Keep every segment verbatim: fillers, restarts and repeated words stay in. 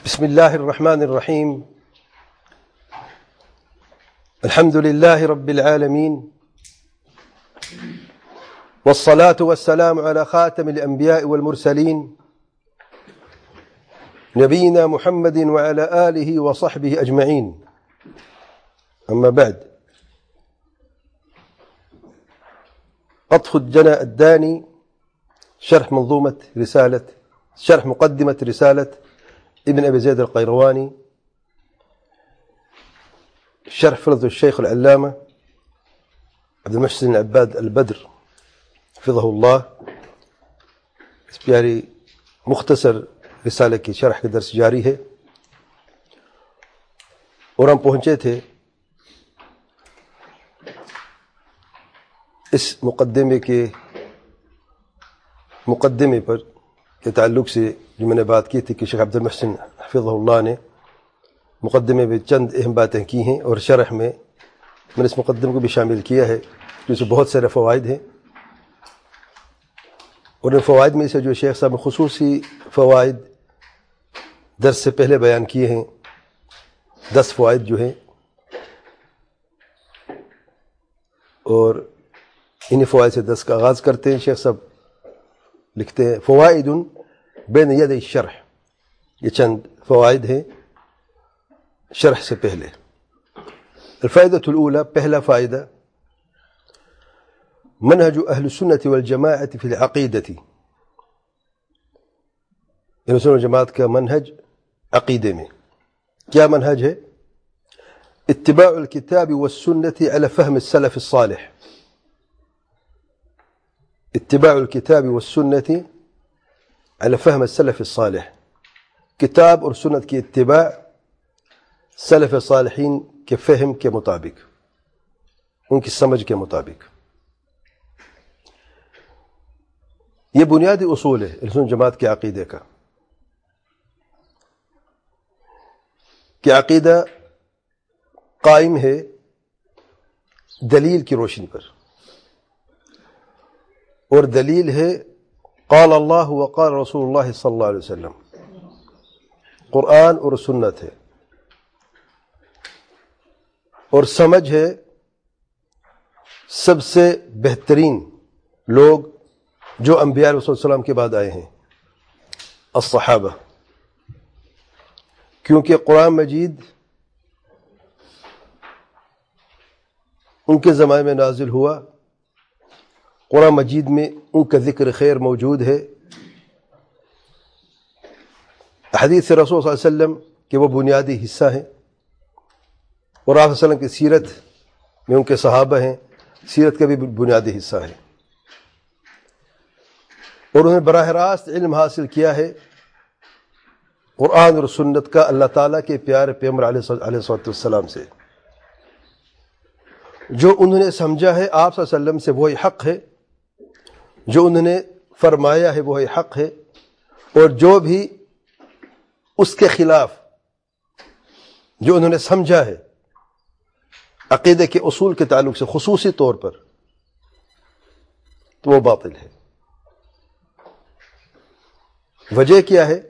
بسم الله الرحمن الرحيم. الحمد لله رب العالمين، والصلاة والسلام على خاتم الأنبياء والمرسلين نبينا محمد وعلى آله وصحبه أجمعين. أما بعد، قطف الجنى الداني، شرح منظومة رسالة شرح مقدمة رسالة ابن أبي زيد القيرواني، شرح فضل الشيخ العلامة عبد المحسن العباد البدر حفظه الله. اس پیاری مختصر رسالے کی شرح کا درس جاری ہے، اور ہم پہنچے تھے اس مقدمے کے مقدمے پر کے تعلق سے جو میں نے بات کی تھی کہ شیخ عبد المحسن حفظہ اللہ نے مقدمے میں چند اہم باتیں کی ہیں، اور شرح میں میں نے اس مقدمے کو بھی شامل کیا ہے جس میں بہت سارے فوائد ہیں، اور ان فوائد میں سے جو شیخ صاحب نے خصوصی فوائد درس سے پہلے بیان کیے ہیں، دس فوائد جو ہیں، اور انہی فوائد سے دس کا آغاز کرتے ہیں. شیخ صاحب لکھتے ہیں فوائد بین ید الشرح، یہ چند فوائد ہیں شرح سے پہلے. الفائدۃ الاولی، پہلا فائدہ، منہج اہل السنۃ والجماعۃ فی العقیدۃ، اہل السنۃ والجماعت کا منہج عقیدے میں کیا منہج ہے؟ اتباع الکتاب والسنۃ علی فہم السلف الصالح، اتباع الکتاب والسنۃ علی فہم السلف الصالح، کتاب اور سنت کی اتباع سلف صالحین کے فہم کے مطابق، ان کی سمجھ کے مطابق. یہ بنیادی اصول ہے اہل سنت جماعت کے عقیدے کا، کہ عقیدہ قائم ہے دلیل کی روشنی پر، اور دلیل ہے قال اللہ وقال رسول اللہ صلی اللہ علیہ وسلم، قرآن اور سنت ہے، اور سمجھ ہے سب سے بہترین لوگ جو انبیاء علیہ السلام کے بعد آئے ہیں، الصحابہ، کیونکہ قرآن مجید ان کے زمانے میں نازل ہوا، قرآن مجید میں ان کا ذکر خیر موجود ہے، حدیث رسول صلی اللہ علیہ وسلم کہ وہ بنیادی حصہ ہیں، اور آپ صلی اللہ علیہ وسلم کی سیرت میں ان کے صحابہ ہیں، سیرت کا بھی بنیادی حصہ ہے، اور انہوں نے براہ راست علم حاصل کیا ہے قرآن اور سنت کا اللہ تعالیٰ کے پیارے پیغمبر علیہ السلام سے. جو انہوں نے سمجھا ہے آپ صلی اللہ علیہ وسلم سے وہی حق ہے، جو انہوں نے فرمایا ہے وہی حق ہے، اور جو بھی اس کے خلاف جو انہوں نے سمجھا ہے عقیدے کے اصول کے تعلق سے خصوصی طور پر، تو وہ باطل ہے. وجہ کیا ہے؟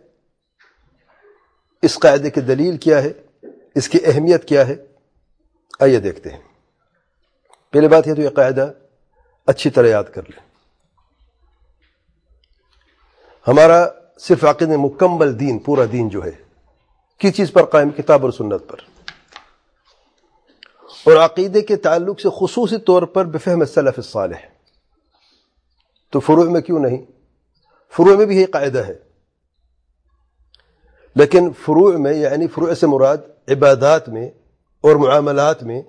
اس قاعدے کی دلیل کیا ہے؟ اس کی اہمیت کیا ہے؟ آئیے دیکھتے ہیں. پہلی بات یہ تو یہ قاعدہ اچھی طرح یاد کر لیں. ہمارا صرف عقیدے میں مکمل دین، پورا دین جو ہے کس چیز پر قائم؟ کتاب اور سنت پر، اور عقیدے کے تعلق سے خصوصی طور پر بفہم السلف الصالح. تو فروع میں کیوں نہیں؟ فروع میں بھی یہ قاعدہ ہے، لیکن فروع میں یعنی فروع سے مراد عبادات میں اور معاملات میں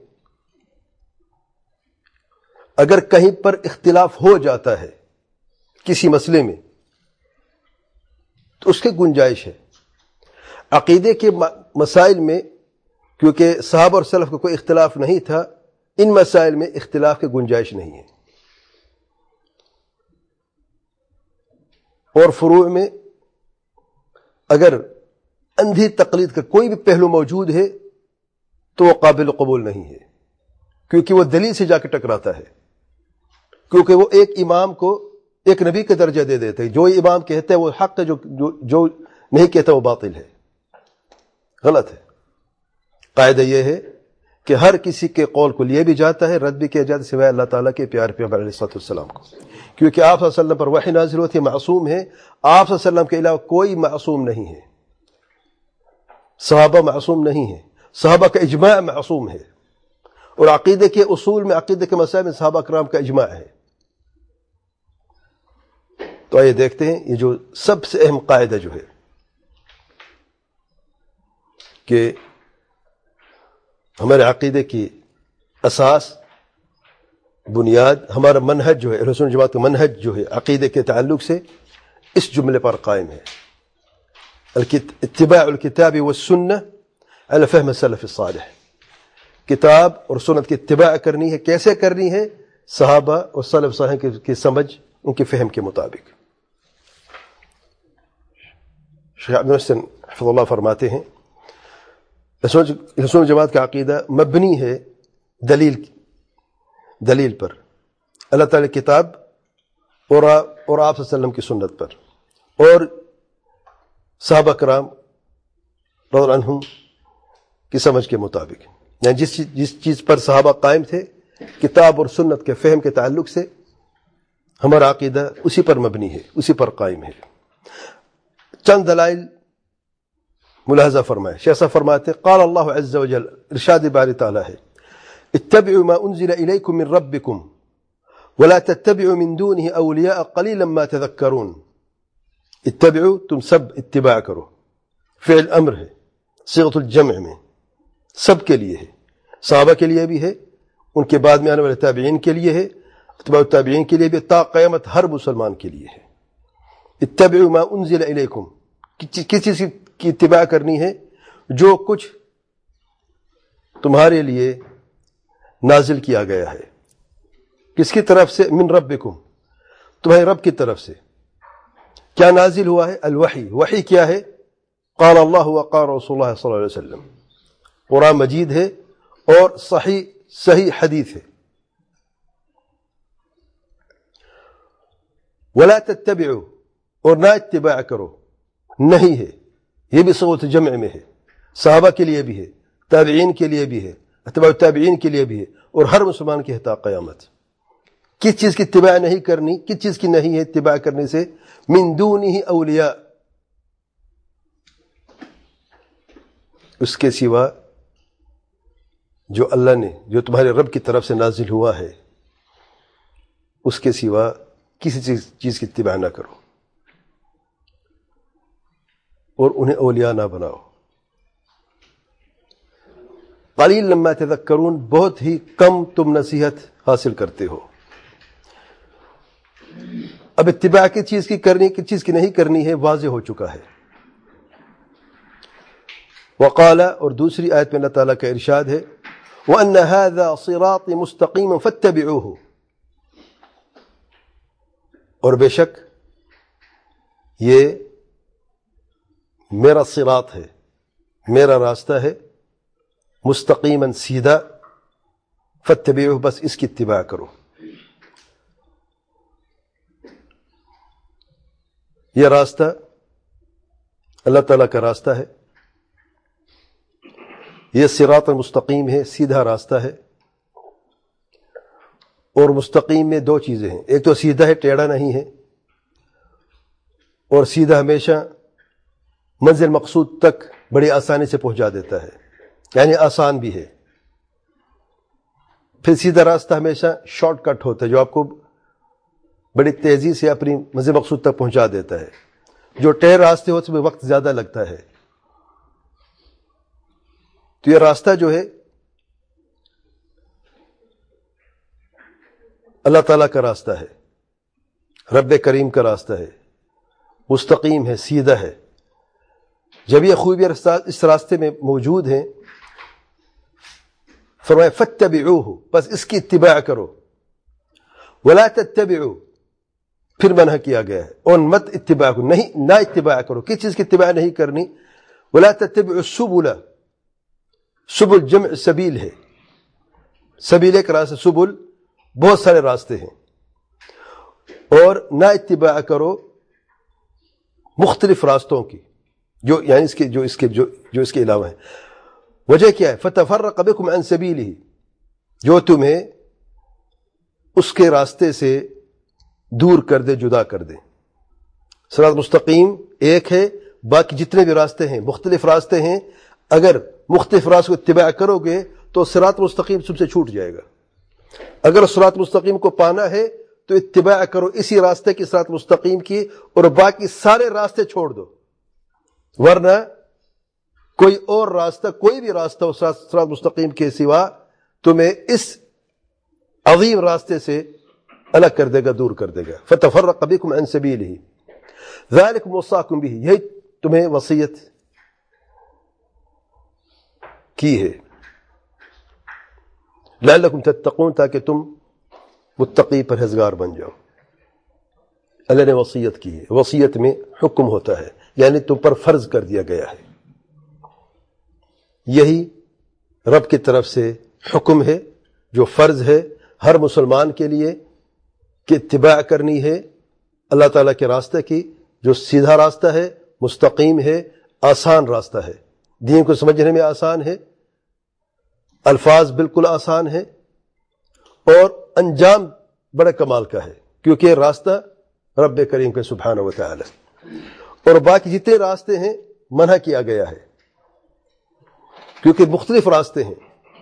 اگر کہیں پر اختلاف ہو جاتا ہے کسی مسئلے میں تو اس کی گنجائش ہے. عقیدے کے مسائل میں کیونکہ صحابہ اور سلف کا کوئی اختلاف نہیں تھا، ان مسائل میں اختلاف کی گنجائش نہیں ہے. اور فروع میں اگر اندھی تقلید کا کوئی بھی پہلو موجود ہے تو وہ قابل قبول نہیں ہے، کیونکہ وہ دلیل سے جا کے ٹکراتا ہے، کیونکہ وہ ایک امام کو ایک نبی کا درجہ دے دیتے ہیں. جو امام کہتا ہے وہ حق ہے، جو جو, جو نہیں کہتا وہ باطل ہے. غلط ہے. قاعدہ یہ ہے کہ ہر کسی کے قول کو لیا بھی جاتا ہے, رد بھی کیا جاتا ہے, سوائے اللہ تعالیٰ کے پیارے پیغمبر علیہ الصلوۃ والسلام کو, کیونکہ آپ صلی اللہ علیہ وسلم پر وحی نازل ہوتی ہے, معصوم ہے. آپ صلی اللہ علیہ وسلم کے علاوہ کوئی معصوم نہیں ہے. صحابہ معصوم نہیں ہیں, صحابہ کا اجماع معصوم ہے, اور عقیدے کے اصول میں, عقیدے کے مسائل میں صحابہ کرام کا اجماع ہے. تو آئیے دیکھتے ہیں یہ جو سب سے اہم قاعدہ جو ہے کہ ہمارے عقیدے کی اساس, بنیاد, ہمارا منہج جو ہے, اہل سنت جماعت کا منہج جو ہے عقیدے کے تعلق سے اس جملے پر قائم ہے, اتباع الکتاب والسنہ علی فہم السلف الصالح. کتاب اور سنت کی اتباع کرنی ہے. کیسے کرنی ہے؟ صحابہ اور سلف صالح کی سمجھ, ان کے فہم کے مطابق. شیخ عبد المحسن حفظ اللہ فرماتے ہیں رسول جماعت کا عقیدہ مبنی ہے دلیل دلیل پر, اللہ تعالی کتاب اور اور آپ صلی اللہ علیہ وسلم کی سنت پر, اور صحابہ کرام رضی اللہ عنہم کی سمجھ کے مطابق. یعنی جس جس چیز پر صحابہ قائم تھے کتاب اور سنت کے فہم کے تعلق سے, ہمارا عقیدہ اسی پر مبنی ہے, اسی پر قائم ہے. چند دلائل ملاحظہ فرمائے. شیخ صاحب فرماتے قال اللہ عز وجل, ارشاد باری تعالی ہے, اتبعوا ما انزل الیکم من ربکم ولا تتبعوا من دونه اولیاء قلیلا ما تذکرون. اتبعوا, تم سب اتباع کرو, فعل امر ہے, صیغۃ الجمع میں, سب کے لیے ہے, صحابہ کے لیے بھی ہے, ان کے بعد میں آنے والے تابعین کے لیے ہے, اتباع التابعین کے لیے بھی, تا قیامت ہر مسلمان کے لیے ہے. اتبعوا ما انزل الیکم, کس چیز کی اتباع کرنی ہے؟ جو کچھ تمہارے لیے نازل کیا گیا ہے. کس کی طرف سے؟ من ربکم, تمہارے رب کی طرف سے. کیا نازل ہوا ہے؟ الوحی. وحی کیا ہے؟ قال اللہ وقال رسول اللہ صلی اللہ علیہ وسلم, قرآن مجید ہے اور صحیح صحیح حدیث ہے. ولا تتبعوا, اور نہ اتباع کرو, نہیں ہے, یہ بھی صیغۃ جمع میں ہے, صحابہ کے لیے بھی ہے, تابعین کے لیے بھی ہے, اتباع التابعین کے لیے بھی ہے, اور ہر مسلمان کی ہے تا قیامت. کس چیز کی اتباع نہیں کرنی, کس چیز کی نہیں ہے اتباع کرنے سے؟ من دونہ اولیاء, اس کے سوا جو اللہ نے, جو تمہارے رب کی طرف سے نازل ہوا ہے, اس کے سوا کسی چیز چیز کی اتباع نہ کرو, اور انہیں اولیاء نہ بناؤ. قلیل لما تذکرون, بہت ہی کم تم نصیحت حاصل کرتے ہو. اب اتباع کی چیز کی کرنی, کس چیز کی نہیں کرنی ہے واضح ہو چکا ہے. وقال, اور دوسری آیت میں اللہ تعالیٰ کا ارشاد ہے, وَأَنَّ هَذَا صِرَاطِ مُسْتَقِيمًا فَاتَّبِعُوهُ, اور بے شک یہ میرا صراط ہے, میرا راستہ ہے, مستقیماً سیدھا, فاتبعوه, بس اس کی اتباع کرو. یہ راستہ اللہ تعالیٰ کا راستہ ہے, یہ صراط مستقیم ہے, سیدھا راستہ ہے. اور مستقیم میں دو چیزیں ہیں, ایک تو سیدھا ہے, ٹیڑھا نہیں ہے, اور سیدھا ہمیشہ منزل مقصود تک بڑی آسانی سے پہنچا دیتا ہے, یعنی آسان بھی ہے. پھر سیدھا راستہ ہمیشہ شارٹ کٹ ہوتا ہے, جو آپ کو بڑی تیزی سے اپنی منزل مقصود تک پہنچا دیتا ہے. جو ٹیڑھ راستے ہوتے ہیں وقت زیادہ لگتا ہے. تو یہ راستہ جو ہے اللہ تعالیٰ کا راستہ ہے, رب کریم کا راستہ ہے, مستقیم ہے, سیدھا ہے. جب یہ خوبیاں اس راستے میں موجود ہیں, فرمایا فاتبعوه, بس اس کی اتباع کرو. ولا تتبعوا, پھر منع کیا گیا ہے, اور مت اتباع کرو, نہیں نہ اتباع کرو. کس چیز کی اتباع نہیں کرنی؟ ولا تتبعوا السبل, سبل جمع سبیل ہے, سبیل ایک راستہ, سبل بہت سارے راستے ہیں. اور نہ اتباع کرو مختلف راستوں کی, جو یعنی اس کے جو اس کے جو جو اس کے علاوہ ہیں. وجہ کیا ہے؟ فتفرق بکم عن سبیلہ، جو تمہیں اس کے راستے سے دور کر دے، جدا کر دے. صراط مستقیم ایک ہے، باقی جتنے بھی راستے ہیں مختلف راستے ہیں. اگر مختلف راستوں کو اتباع کرو گے تو صراط مستقیم تم سے چھوٹ جائے گا. اگر صراط مستقیم کو پانا ہے تو اتباع کرو اسی راستے کی، صراط مستقیم کی، اور باقی سارے راستے چھوڑ دو. ورنہ کوئی اور راستہ، کوئی بھی راستہ ہو صراط مستقیم کے سوا، تمہیں اس عظیم راستے سے الگ کر دے گا، دور کر دے گا. فتفرق بکم عن سبیلہ ذالکم وصاکم بہ، یہی تمہیں وصیت کی ہے. لعلکم تتقون، تاکہ تم متقی پرہیزگار بن جاؤ. اللہ نے وصیت کی ہے. وصیت میں حکم ہوتا ہے، یعنی تم پر فرض کر دیا گیا ہے. یہی رب کی طرف سے حکم ہے جو فرض ہے ہر مسلمان کے لیے کہ اتباع کرنی ہے اللہ تعالیٰ کے راستے کی، جو سیدھا راستہ ہے، مستقیم ہے، آسان راستہ ہے. دین کو سمجھنے میں آسان ہے، الفاظ بالکل آسان ہے، اور انجام بڑے کمال کا ہے، کیونکہ راستہ رب کریم کے سبحانہ و تعالی. اور باقی جتنے راستے ہیں منع کیا گیا ہے، کیونکہ مختلف راستے ہیں.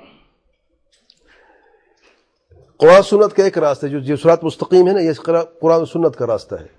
قرآن سنت کا ایک راستہ جو جو صراط مستقیم ہے نا، یہ قرآن سنت کا راستہ ہے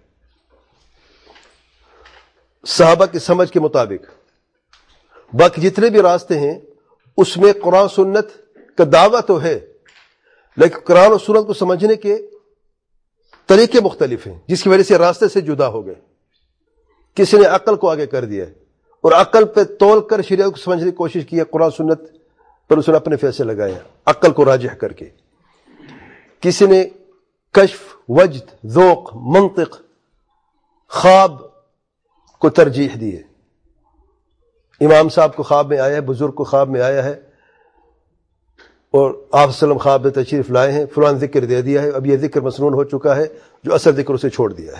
صحابہ کی سمجھ کے مطابق. باقی جتنے بھی راستے ہیں اس میں قرآن سنت کا دعویٰ تو ہے، لیکن قرآن و سنت کو سمجھنے کے طریقے مختلف ہیں، جس کی وجہ سے راستے سے جدا ہو گئے. کسی نے عقل کو آگے کر دیا اور عقل پہ تول کر شریعت کو سمجھنے کی کوشش کی ہے، قرآن سنت پر اس نے اپنے فیصلے لگائے عقل کو راجح کر کے. کسی نے کشف، وجد، ذوق، منطق، خواب کو ترجیح دی ہے. امام صاحب کو خواب میں آیا ہے، بزرگ کو خواب میں آیا ہے، اور آپ صلی اللہ علیہ وسلم خواب میں تشریف لائے ہیں، فلان ذکر دے دیا ہے، اب یہ ذکر مسنون ہو چکا ہے، جو اصل ذکر اسے چھوڑ دیا ہے.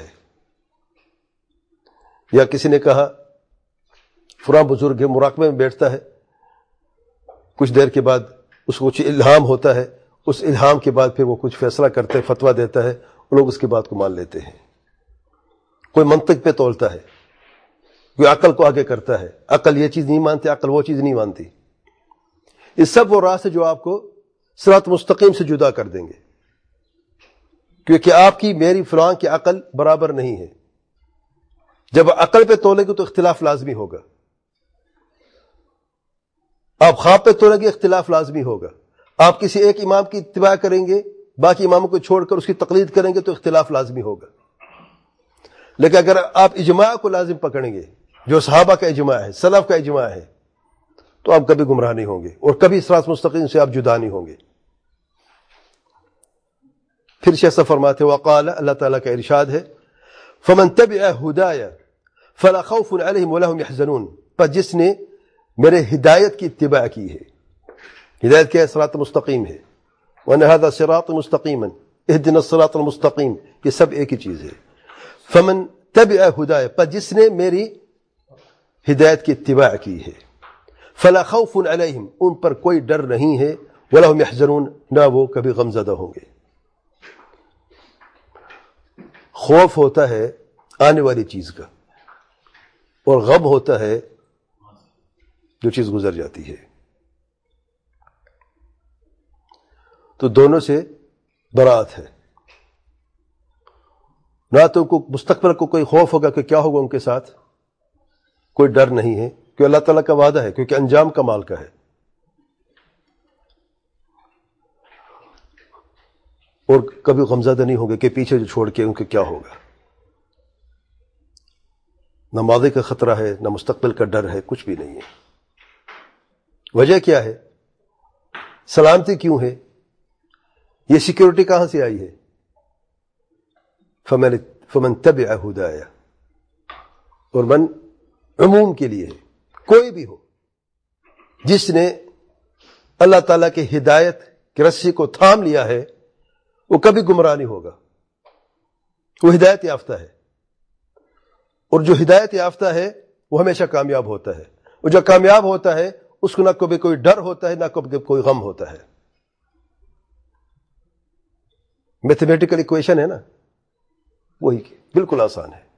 یا کسی نے کہا فلاں بزرگ ہے، مراقبے میں بیٹھتا ہے، کچھ دیر کے بعد اس کو کچھ الہام ہوتا ہے، اس الہام کے بعد پھر وہ کچھ فیصلہ کرتا ہے، فتویٰ دیتا ہے، لوگ اس کی بات کو مان لیتے ہیں. کوئی منطق پہ تولتا ہے، کوئی عقل کو آگے کرتا ہے، عقل یہ چیز نہیں مانتی، عقل وہ چیز نہیں مانتی. یہ سب وہ راستے جو آپ کو صراط مستقیم سے جدا کر دیں گے، کیونکہ آپ کی میری فلاں کی عقل برابر نہیں ہے. جب عقل پہ تولے گے تو اختلاف لازمی ہوگا، آپ خواب پہ تولے گے اختلاف لازمی ہوگا. آپ کسی ایک امام کی اتباع کریں گے، باقی اماموں کو چھوڑ کر اس کی تقلید کریں گے تو اختلاف لازمی ہوگا. لیکن اگر آپ اجماع کو لازم پکڑیں گے، جو صحابہ کا اجماع ہے، سلف کا اجماع ہے، تو آپ کبھی گمراہ نہیں ہوں گے اور کبھی صراط مستقیم سے آپ جدا نہیں ہوں گے. پھر شیخ صاحب فرماتے وقال، اللہ تعالیٰ کا ارشاد ہے فمن تبع ہدایا فلا خوف علیہم ولا هم يحزنون، پر جس نے میرے ہدایت کی اتباع کی ہے. ہدایت کیا ہے؟ صراط مستقیم ہے. وان هذا صراط مستقیما اهدنا الصراط المستقیم، یہ سب ایک ہی چیز ہے. فمن تبع ہدایا، پر جس نے میری ہدایت کی اتباع کی ہے، فلا خوف علیہم، ان پر کوئی ڈر نہیں ہے، ولا هم يحزنون، نہ وہ کبھی غمزدہ ہوں گے. خوف ہوتا ہے آنے والی چیز کا، اور غم ہوتا ہے جو چیز گزر جاتی ہے. تو دونوں سے برات ہے. نہ تو کو مستقبل کو کوئی خوف ہوگا کہ کیا ہوگا ان کے ساتھ، کوئی ڈر نہیں ہے، کیونکہ اللہ تعالیٰ کا وعدہ ہے، کیونکہ انجام کمال کا ہے. اور کبھی غمزدہ نہیں ہوگا کہ پیچھے جو چھوڑ کے ان کے کیا ہوگا. نہ ماضی کا خطرہ ہے، نہ مستقبل کا ڈر ہے، کچھ بھی نہیں ہے. وجہ کیا ہے؟ سلامتی کیوں ہے؟ یہ سیکیورٹی کہاں سے آئی ہے؟ فمن فمن تبع ہدایا، اور من عموم کے لیے ہے، کوئی بھی ہو جس نے اللہ تعالیٰ کے ہدایت کی رسی کو تھام لیا ہے، وہ کبھی گمراہ نہیں ہوگا. وہ ہدایت یافتہ ہے، اور جو ہدایت یافتہ ہے وہ ہمیشہ کامیاب ہوتا ہے، اور جو کامیاب ہوتا ہے اس کو نہ کبھی کوئی ڈر ہوتا ہے نہ کبھی کوئی غم ہوتا ہے. میتھمیٹیکل ایکویشن ہے نا، وہی بالکل آسان ہے.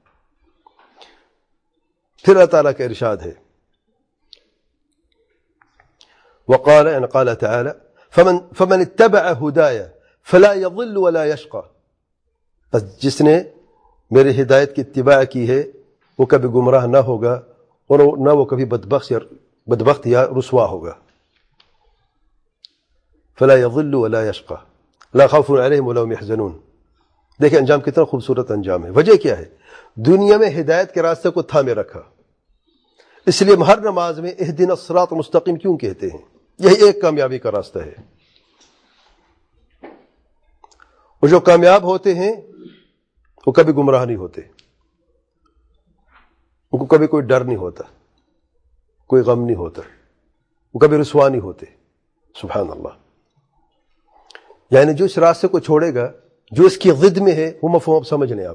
پھر اللہ تعالیٰ کا ارشاد ہے وقال ان قال تعالی فمن فمن اتبع هدايا فلا يضل ولا يشقى. بس جس نے میری ہدایت کی اتباع کی ہے وہ کبھی گمراہ نہ ہوگا اور نہ وہ کبھی بدبخت یا بدبخت یا رسوا ہوگا. فلا يضل ولا يشقى لا خوف عليهم ولا هم يحزنون. دیکھیں انجام کتنا خوبصورت انجام ہے. وجہ کیا ہے؟ دنیا میں ہدایت کے راستے کو تھامے رکھا. اس لیے ہم ہر نماز میں اہدنا الصراط المستقیم کیوں کہتے ہیں؟ یہی ایک کامیابی کا راستہ ہے. اور جو کامیاب ہوتے ہیں وہ کبھی گمراہ نہیں ہوتے، ان کو کبھی کوئی ڈر نہیں ہوتا، کوئی غم نہیں ہوتا، وہ کبھی رسوا نہیں ہوتے. سبحان اللہ. یعنی جو اس راستے کو چھوڑے گا، جو اس کی ضد میں ہے، وہ مفہوم اب سمجھ لیں آپ.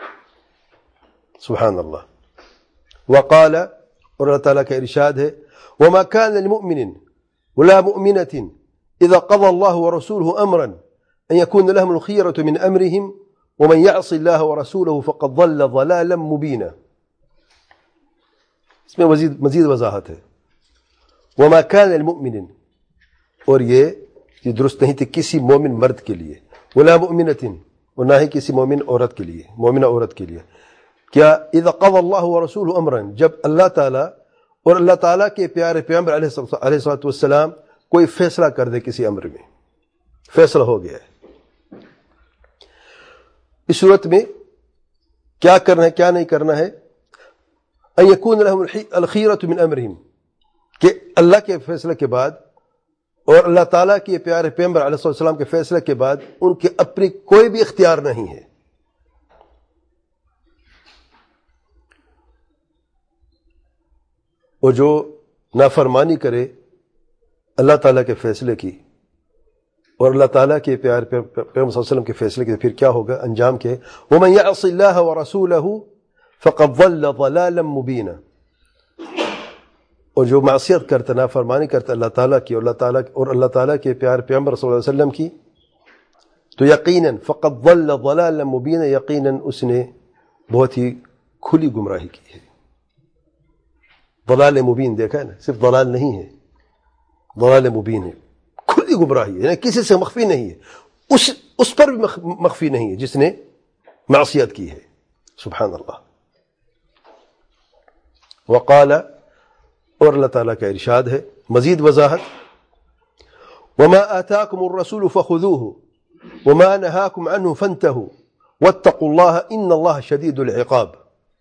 سبحان اللہ. وقال، اور اللہ تعالیٰ کا ارشاد ہے وما كان لمؤمن ولا مؤمنة اذا قضى الله ورسوله امرا ان يكون لهم الخيرة من امرهم ومن يعص الله ورسوله فقد ضل ضلالا مبينا. اس میں مزید مزید وضاحت ہے. وما كان لمؤمن، اور یہ یہ درست نہیں تھی کسی مومن مرد کے لیے، ولا مؤمنة، اور نہ ہی کسی مومن عورت کے لیے، مومنہ عورت کے لیے. کیا اذا قضى الله ورسوله امرا، جب اللہ تعالیٰ اور اللہ تعالیٰ کے پیارے پیغمبر علیہ الصلوۃ والسلام کوئی فیصلہ کر دے، کسی امر میں فیصلہ ہو گیا ہے، اس صورت میں کیا کرنا ہے کیا نہیں کرنا ہے؟ ان یکون لهم الخیرۃ من امرہم، کہ اللہ کے فیصلے کے بعد اور اللہ تعالیٰ کے پیارے پیغمبر علیہ السلام کے فیصلے کے بعد ان کے اپنی کوئی بھی اختیار نہیں ہے. اور جو نافرمانی کرے اللہ تعالیٰ کے فیصلے کی اور اللہ تعالیٰ کے پیارے پیغمبر صلی اللہ علیہ وسلم کے فیصلے کی، پھر کیا ہوگا انجام کے؟ وَمَن يَعْصِ اللَّهَ وَرَسُولَهُ فَقَدْ ضَلَّ ضَلَالًا مُبِينًا. اور جو معصیت کرتا، نافرمانی کرتا اللہ تعالیٰ کی اور اللہ تعالیٰ اور اللہ تعالیٰ کے پیارے پیغمبر صلی اللہ علیہ وسلم کی، تو یقیناً فَقَدْ ضَلَّ ضَلَالًا مُبِينًا، یقیناً اس نے بہت ہی کھلی گمراہی کی ہے. ضلال مبین دیکھا ہے نا، صرف ضلال نہیں ہے، ضلال مبین ہے، کھلی گمراہی ہے، یعنی کسی سے مخفی نہیں ہے، اس اس پر بھی مخفی نہیں ہے جس نے معصیت کی ہے. سبحان اللہ. وقال، اور اللہ تعالیٰ کا ارشاد ہے مزید وضاحت وما آتاكم الرسول فخذوه وما نهاكم عنه فانتهوا واتقوا الله ان الله شدید العقاب.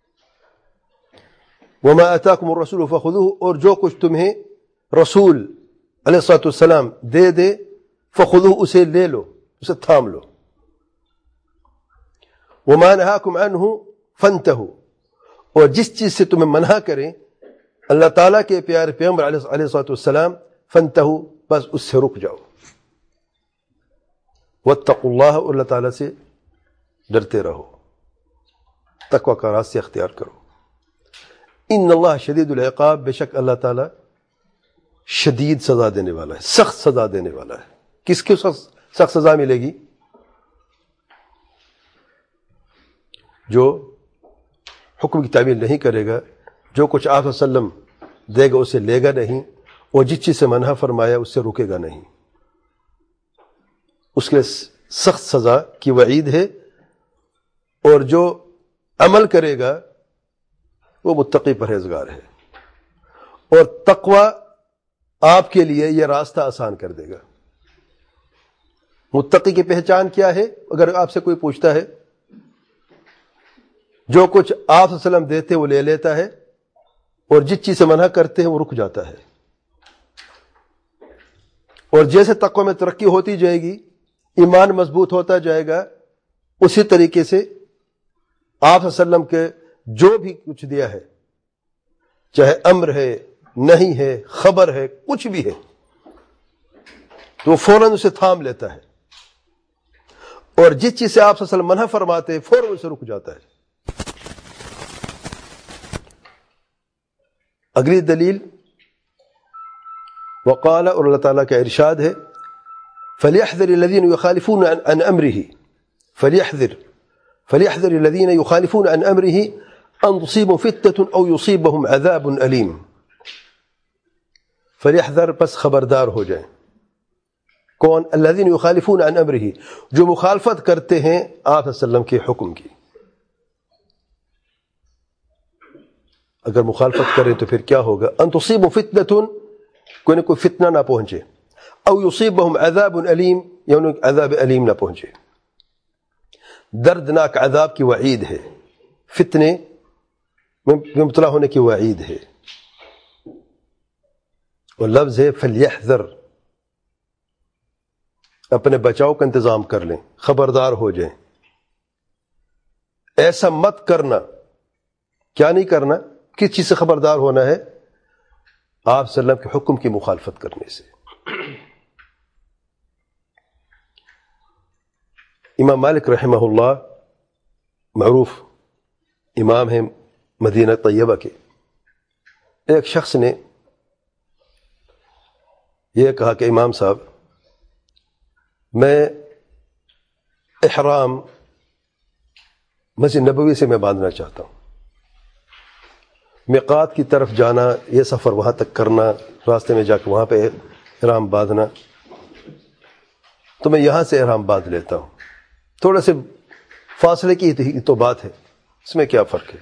وما آتاكم الرسول فخذوه، اور جو کچھ تمہیں رسول علیہ الصلوۃ والسلام دے دے، فخذوه، اسے لے لو، اسے تھام لو. وما نهاكم عنه فانتهوا، اور جس چیز سے تمہیں منع کریں اللہ تعالیٰ کے پیارے پیغمبر علیہ الصلوۃ والسلام، فانتهوا، بس اس سے رک جاؤ. واتقوا اللہ، اور اللہ تعالیٰ سے ڈرتے رہو، تقوی کا راستہ اختیار کرو. ان اللہ شدید العقاب، بے شک اللہ تعالیٰ شدید سزا دینے والا ہے، سخت سزا دینے والا ہے. کس کو سخت سزا ملے گی؟ جو حکم کی تعمیل نہیں کرے گا، جو کچھ آپ صلی اللہ علیہ وسلم دے گا اسے لے گا نہیں، اور جس چیز سے منع فرمایا اس سے رکے گا نہیں، اس کے سخت سزا کی وعید ہے. اور جو عمل کرے گا وہ متقی پرہیزگار ہے، اور تقوی آپ کے لیے یہ راستہ آسان کر دے گا. متقی کی پہچان کیا ہے؟ اگر آپ سے کوئی پوچھتا ہے، جو کچھ آپ صلی اللہ علیہ وسلم دیتے وہ لے لیتا ہے، اور جس چیز سے منع کرتے ہیں وہ رک جاتا ہے. اور جیسے تقوی میں ترقی ہوتی جائے گی، ایمان مضبوط ہوتا جائے گا، اسی طریقے سے آپ صلی اللہ علیہ وسلم کے جو بھی کچھ دیا ہے، چاہے امر ہے، نہیں ہے، خبر ہے، کچھ بھی ہے، تو وہ فوراً اسے تھام لیتا ہے. اور جس چیز سے آپ صلی اللہ علیہ وسلم منع فرماتے ہیں فوراً اسے رک جاتا ہے. اگلی دلیل وقال، اور اللہ تعالیٰ کا ارشاد ہے فَلْيَحْذَرِ الَّذِينَ يُخَالِفُونَ عَنْ أَمْرِهِ فَلْيَحْذَرِ فَلْيَحْذَرِ الَّذِينَ يُخَالِفُونَ عَنْ أَمْرِهِ أَنْ تُصِيبَهُمْ فِتْنَةٌ أَوْ يُصِيبَهُمْ عَذَابٌ أَلِيمٌ. فَلْيَحْذَر پس خبردار ہو جائیں. کون؟ الَّذِينَ يُخَالِفُونَ عَنْ أَمْرِهِ، جو مخالفت کرتے ہیں آپ صلی اللہ علیہ وسلم کے حکم کی. اگر مخالفت کریں تو پھر کیا ہوگا؟ ان تصیبهم فتنة، کوئی نہ کوئی فتنہ نہ پہنچے، او یصیبهم عذاب علیم، یا انہیں عذاب علیم نہ پہنچے. دردناک عذاب کی وعید ہے، فتنے میں مبتلا ہونے کی وعید ہے. اور لفظ ہے فلیحذر، اپنے بچاؤ کا انتظام کر لیں، خبردار ہو جائیں. ایسا مت کرنا. کیا نہیں کرنا؟ کس چیز سے خبردار ہونا ہے؟ آپ صلی اللہ علیہ وسلم کے حکم کی مخالفت کرنے سے. امام مالک رحمہ اللہ معروف امام ہیں مدینہ طیبہ کے. ایک شخص نے یہ کہا کہ امام صاحب، میں احرام مسجد نبوی سے میں باندھنا چاہتا ہوں. میقات کی طرف جانا، یہ سفر وہاں تک کرنا، راستے میں جا کے وہاں پہ احرام باندھنا، تو میں یہاں سے احرام باندھ لیتا ہوں. تھوڑے سے فاصلے کی تو بات ہے، اس میں کیا فرق ہے؟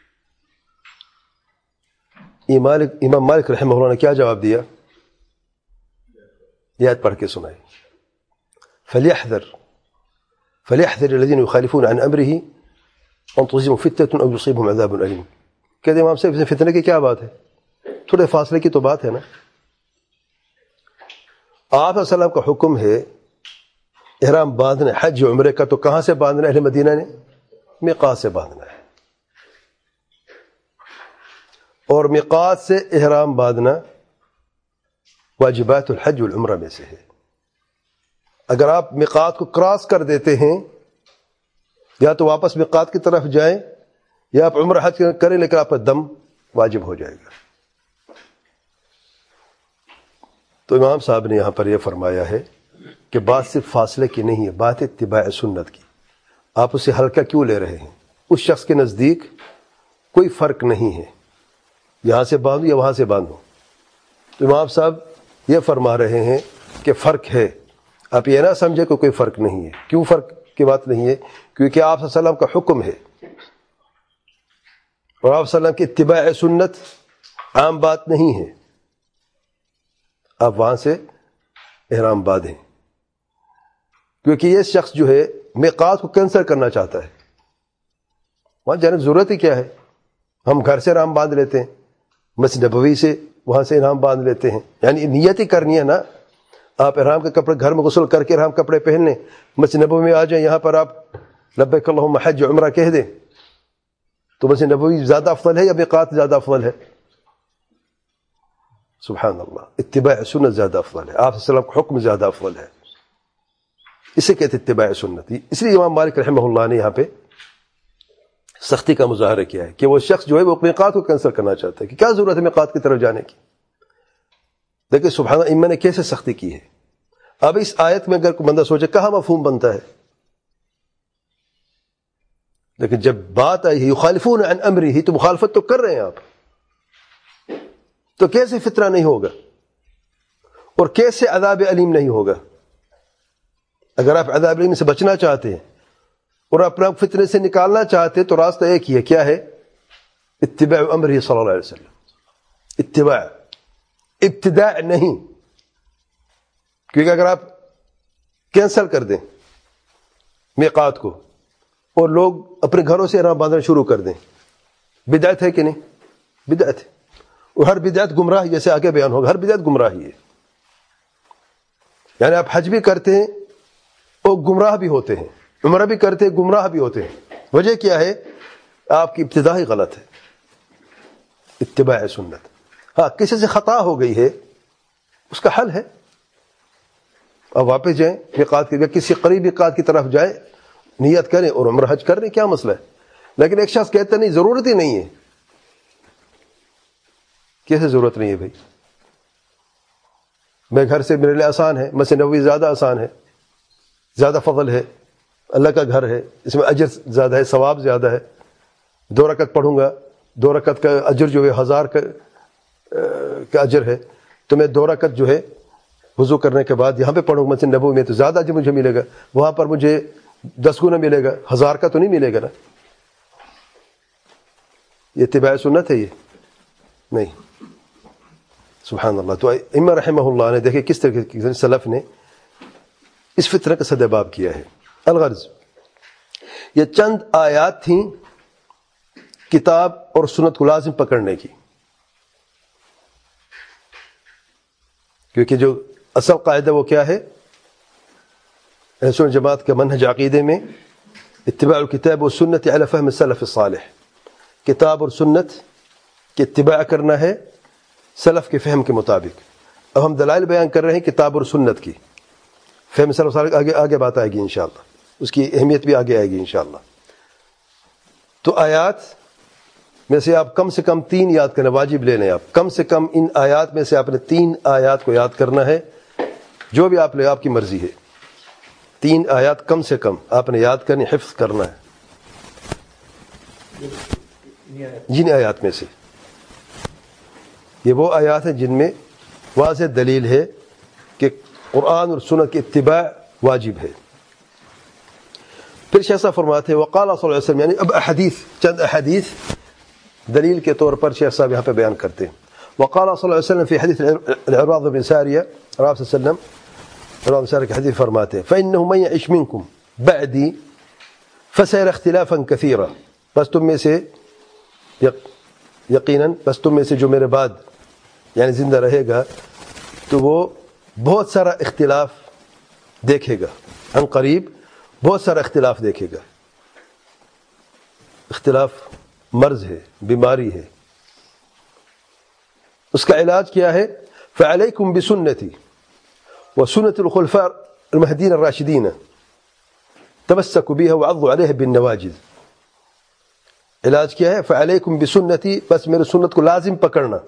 امام مالک رحمہ اللہ نے کیا جواب دیا؟ یہ آیت پڑھ کے سنائی. فلیحذر فلیحذر الذین یخالفون عن امرہ ان تصیبہم فتنۃ او یصیبہم عذاب علیم. کہتے امام صاحب اس فتنے کی کیا بات ہے؟ تھوڑے فاصلے کی تو بات ہے نا. آپ صلی اللہ علیہ وسلم کا حکم ہے احرام باندھنا حج عمرے کا، تو کہاں سے باندھنا ہے؟ اہل مدینہ نے میقات سے باندھنا ہے. اور میقات سے احرام باندھنا واجبات الحج والعمرہ میں سے ہے. اگر آپ میقات کو کراس کر دیتے ہیں، یا تو واپس میقات کی طرف جائیں یا آپ عمرہ حج کریں، لیکن آپ کا دم واجب ہو جائے گا. تو امام صاحب نے یہاں پر یہ فرمایا ہے کہ بات صرف فاصلے کی نہیں ہے، بات اتباع سنت کی. آپ اسے ہلکا کیوں لے رہے ہیں؟ اس شخص کے نزدیک کوئی فرق نہیں ہے، یہاں سے باندھو یا وہاں سے باندھو. تو امام صاحب یہ فرما رہے ہیں کہ فرق ہے. آپ یہ نہ سمجھے کہ کوئی فرق نہیں ہے. کیوں فرق کی بات نہیں ہے؟ کیونکہ آپ صلی اللہ علیہ وسلم کا حکم ہے، اور آپ صلی اللہ علیہ وسلم کی اتباع سنت عام بات نہیں ہے. آپ وہاں سے احرام باندھیں، کیونکہ یہ شخص جو ہے میقات کو کینسل کرنا چاہتا ہے. وہاں جانے کی ضرورت ہی کیا ہے؟ ہم گھر سے احرام باندھ لیتے ہیں، مسجد نبوی سے وہاں سے احرام باندھ لیتے ہیں. یعنی نیت ہی کرنی ہے نا. آپ احرام کے کپڑے گھر میں غسل کر کے احرام کپڑے پہن لیں، مسجد نبوی میں آ جائیں، یہاں پر آپ لبیک اللہم حج عمرہ کہہ دیں، تو مسجد نبوی زیادہ افضل ہے یا میقات زیادہ افضل ہے؟ سبحان اللہ، اتباع سنت زیادہ افضل ہے. آپ صلی اللہ علیہ وسلم کا حکم زیادہ افضل ہے. اسے کہتے اتباع سنت. اس لیے امام مالک رحمہ اللہ نے یہاں پہ سختی کا مظاہرہ کیا ہے کہ وہ شخص جو ہے وہ میقات کو کینسل کرنا چاہتا ہے، کہ کیا ضرورت ہے میقات کی طرف جانے کی. دیکھیں سبحان اللہ، امام نے کیسے سختی کی ہے. اب اس آیت میں اگر کوئی بندہ سوچے کہاں مفہوم بنتا ہے، لیکن جب بات آئی یخالفون عن امرہ، تو مخالفت تو کر رہے ہیں آپ، تو کیسے فتنہ نہیں ہوگا اور کیسے عذاب علیم نہیں ہوگا؟ اگر آپ عذاب علیم سے بچنا چاہتے ہیں اور اپنا فتنے سے نکالنا چاہتے ہیں، تو راستہ ایک ہی ہے. کیا ہے؟ اتباع امرہ صلی اللہ علیہ وسلم. اتباع، ابتداء نہیں. کیونکہ اگر آپ کینسل کر دیں میقات کو اور لوگ اپنے گھروں سے احرام باندھنا شروع کر دیں، بدعت ہے کہ نہیں؟ بدعت ہے. اور ہر بدعت گمراہی، جیسے آگے بیان ہوگا، ہر بدعت گمراہی ہے. یعنی آپ حج بھی کرتے ہیں اور گمراہ بھی ہوتے ہیں، عمرہ بھی کرتے ہیں گمراہ بھی ہوتے ہیں. وجہ کیا ہے؟ آپ کی ابتدا ہی غلط ہے. اتباع سنت. ہاں کسی سے خطا ہو گئی ہے، اس کا حل ہے، اب واپس جائیں میقات کی، کسی قریب میقات کی طرف جائیں، نیت کریں اور عمرہ حج کر لیں، کیا مسئلہ ہے؟ لیکن ایک شخص کہتا نہیں ضرورت ہی نہیں ہے، کیسے ضرورت نہیں ہے بھائی؟ میں گھر سے میرے لیے آسان ہے، مسجد نبوی زیادہ آسان ہے، زیادہ فضل ہے، اللہ کا گھر ہے، اس میں اجر زیادہ ہے، ثواب زیادہ ہے. دو رکعت پڑھوں گا، دو رکعت کا اجر جو ہے ہزار کا کا اجر ہے، تو میں دو رکعت جو ہے وضو کرنے کے بعد یہاں پہ پڑھوں گا مسجد نبوی میں تو زیادہ اجر مجھے ملے گا، وہاں پر مجھے دس گنا ملے گا، ہزار کا تو نہیں ملے گا نا. یہ اتباع سنت ہے؟ یہ نہیں. سبحان اللہ. تو ائمہ رحمہ اللہ نے دیکھے کس طرح سے سلف نے اس فطرہ کا سدباب کیا ہے. الغرض یہ چند آیات تھیں کتاب اور سنت کو لازم پکڑنے کی، کیونکہ جو اصل قاعدہ وہ کیا ہے اہل سنت جماعت کا منہج عقیدے میں اتباع الکتاب و سنت علی فہم السلف الصالح. کتاب اور سنت کی اتباع کرنا ہے سلف کے فہم کے مطابق. اب ہم دلائل بیان کر رہے ہیں کتاب اور سنت کی، فہم سلف صالح آگے آگے بات آئے گی انشاءاللہ، اس کی اہمیت بھی آگے آئے گی انشاءاللہ. تو آیات میں سے آپ کم سے کم تین یاد کرنا واجب لے لیں. آپ کم سے کم ان آیات میں سے آپ نے تین آیات کو یاد کرنا ہے، جو بھی آپ لے آپ کی مرضی ہے. تین آیات کم سے کم آپ نے یاد کرنی، حفظ کرنا ہے. جن آیات میں سے یہ وہ آیات ہیں جن میں واضح دلیل ہے کہ قرآن اور سنت کی اتباع واجب ہے. پھر شیخ صاحب فرماتے ہیں وقال صلی اللہ علیہ وسلم، یعنی اب احادیث، چند احادیث دلیل کے طور پر شیخ صاحب یہاں پہ بیان کرتے ہیں. وقال صلی اللہ علیہ وسلم فی حدیث العرباض بن ساریہ، آپ صلی اللہ علیہ وسلم العرباض بن ساریہ کی حدیث فرماتے ہیں فإنه من يعش منكم بعدي فسيرى اختلافا كثيرا، بس تم میں سے یقیناً بس تم میں سے جو میرے بعد یعنی زندہ رہے گا تو وہ بہت سارا اختلاف دیکھے گا. عن قریب بہت سارا اختلاف دیکھے گا. اختلاف مرض ہے، بیماری ہے. اس کا علاج کیا ہے؟ فعلیکم بسنتی وسنت الخلفاء المہدین الراشدین تمسکوا بها وعضوا علیہ بالنواجذ. علاج کیا ہے؟ فعلیکم بسنتی، بس میرے سنت کو لازم پکڑنا.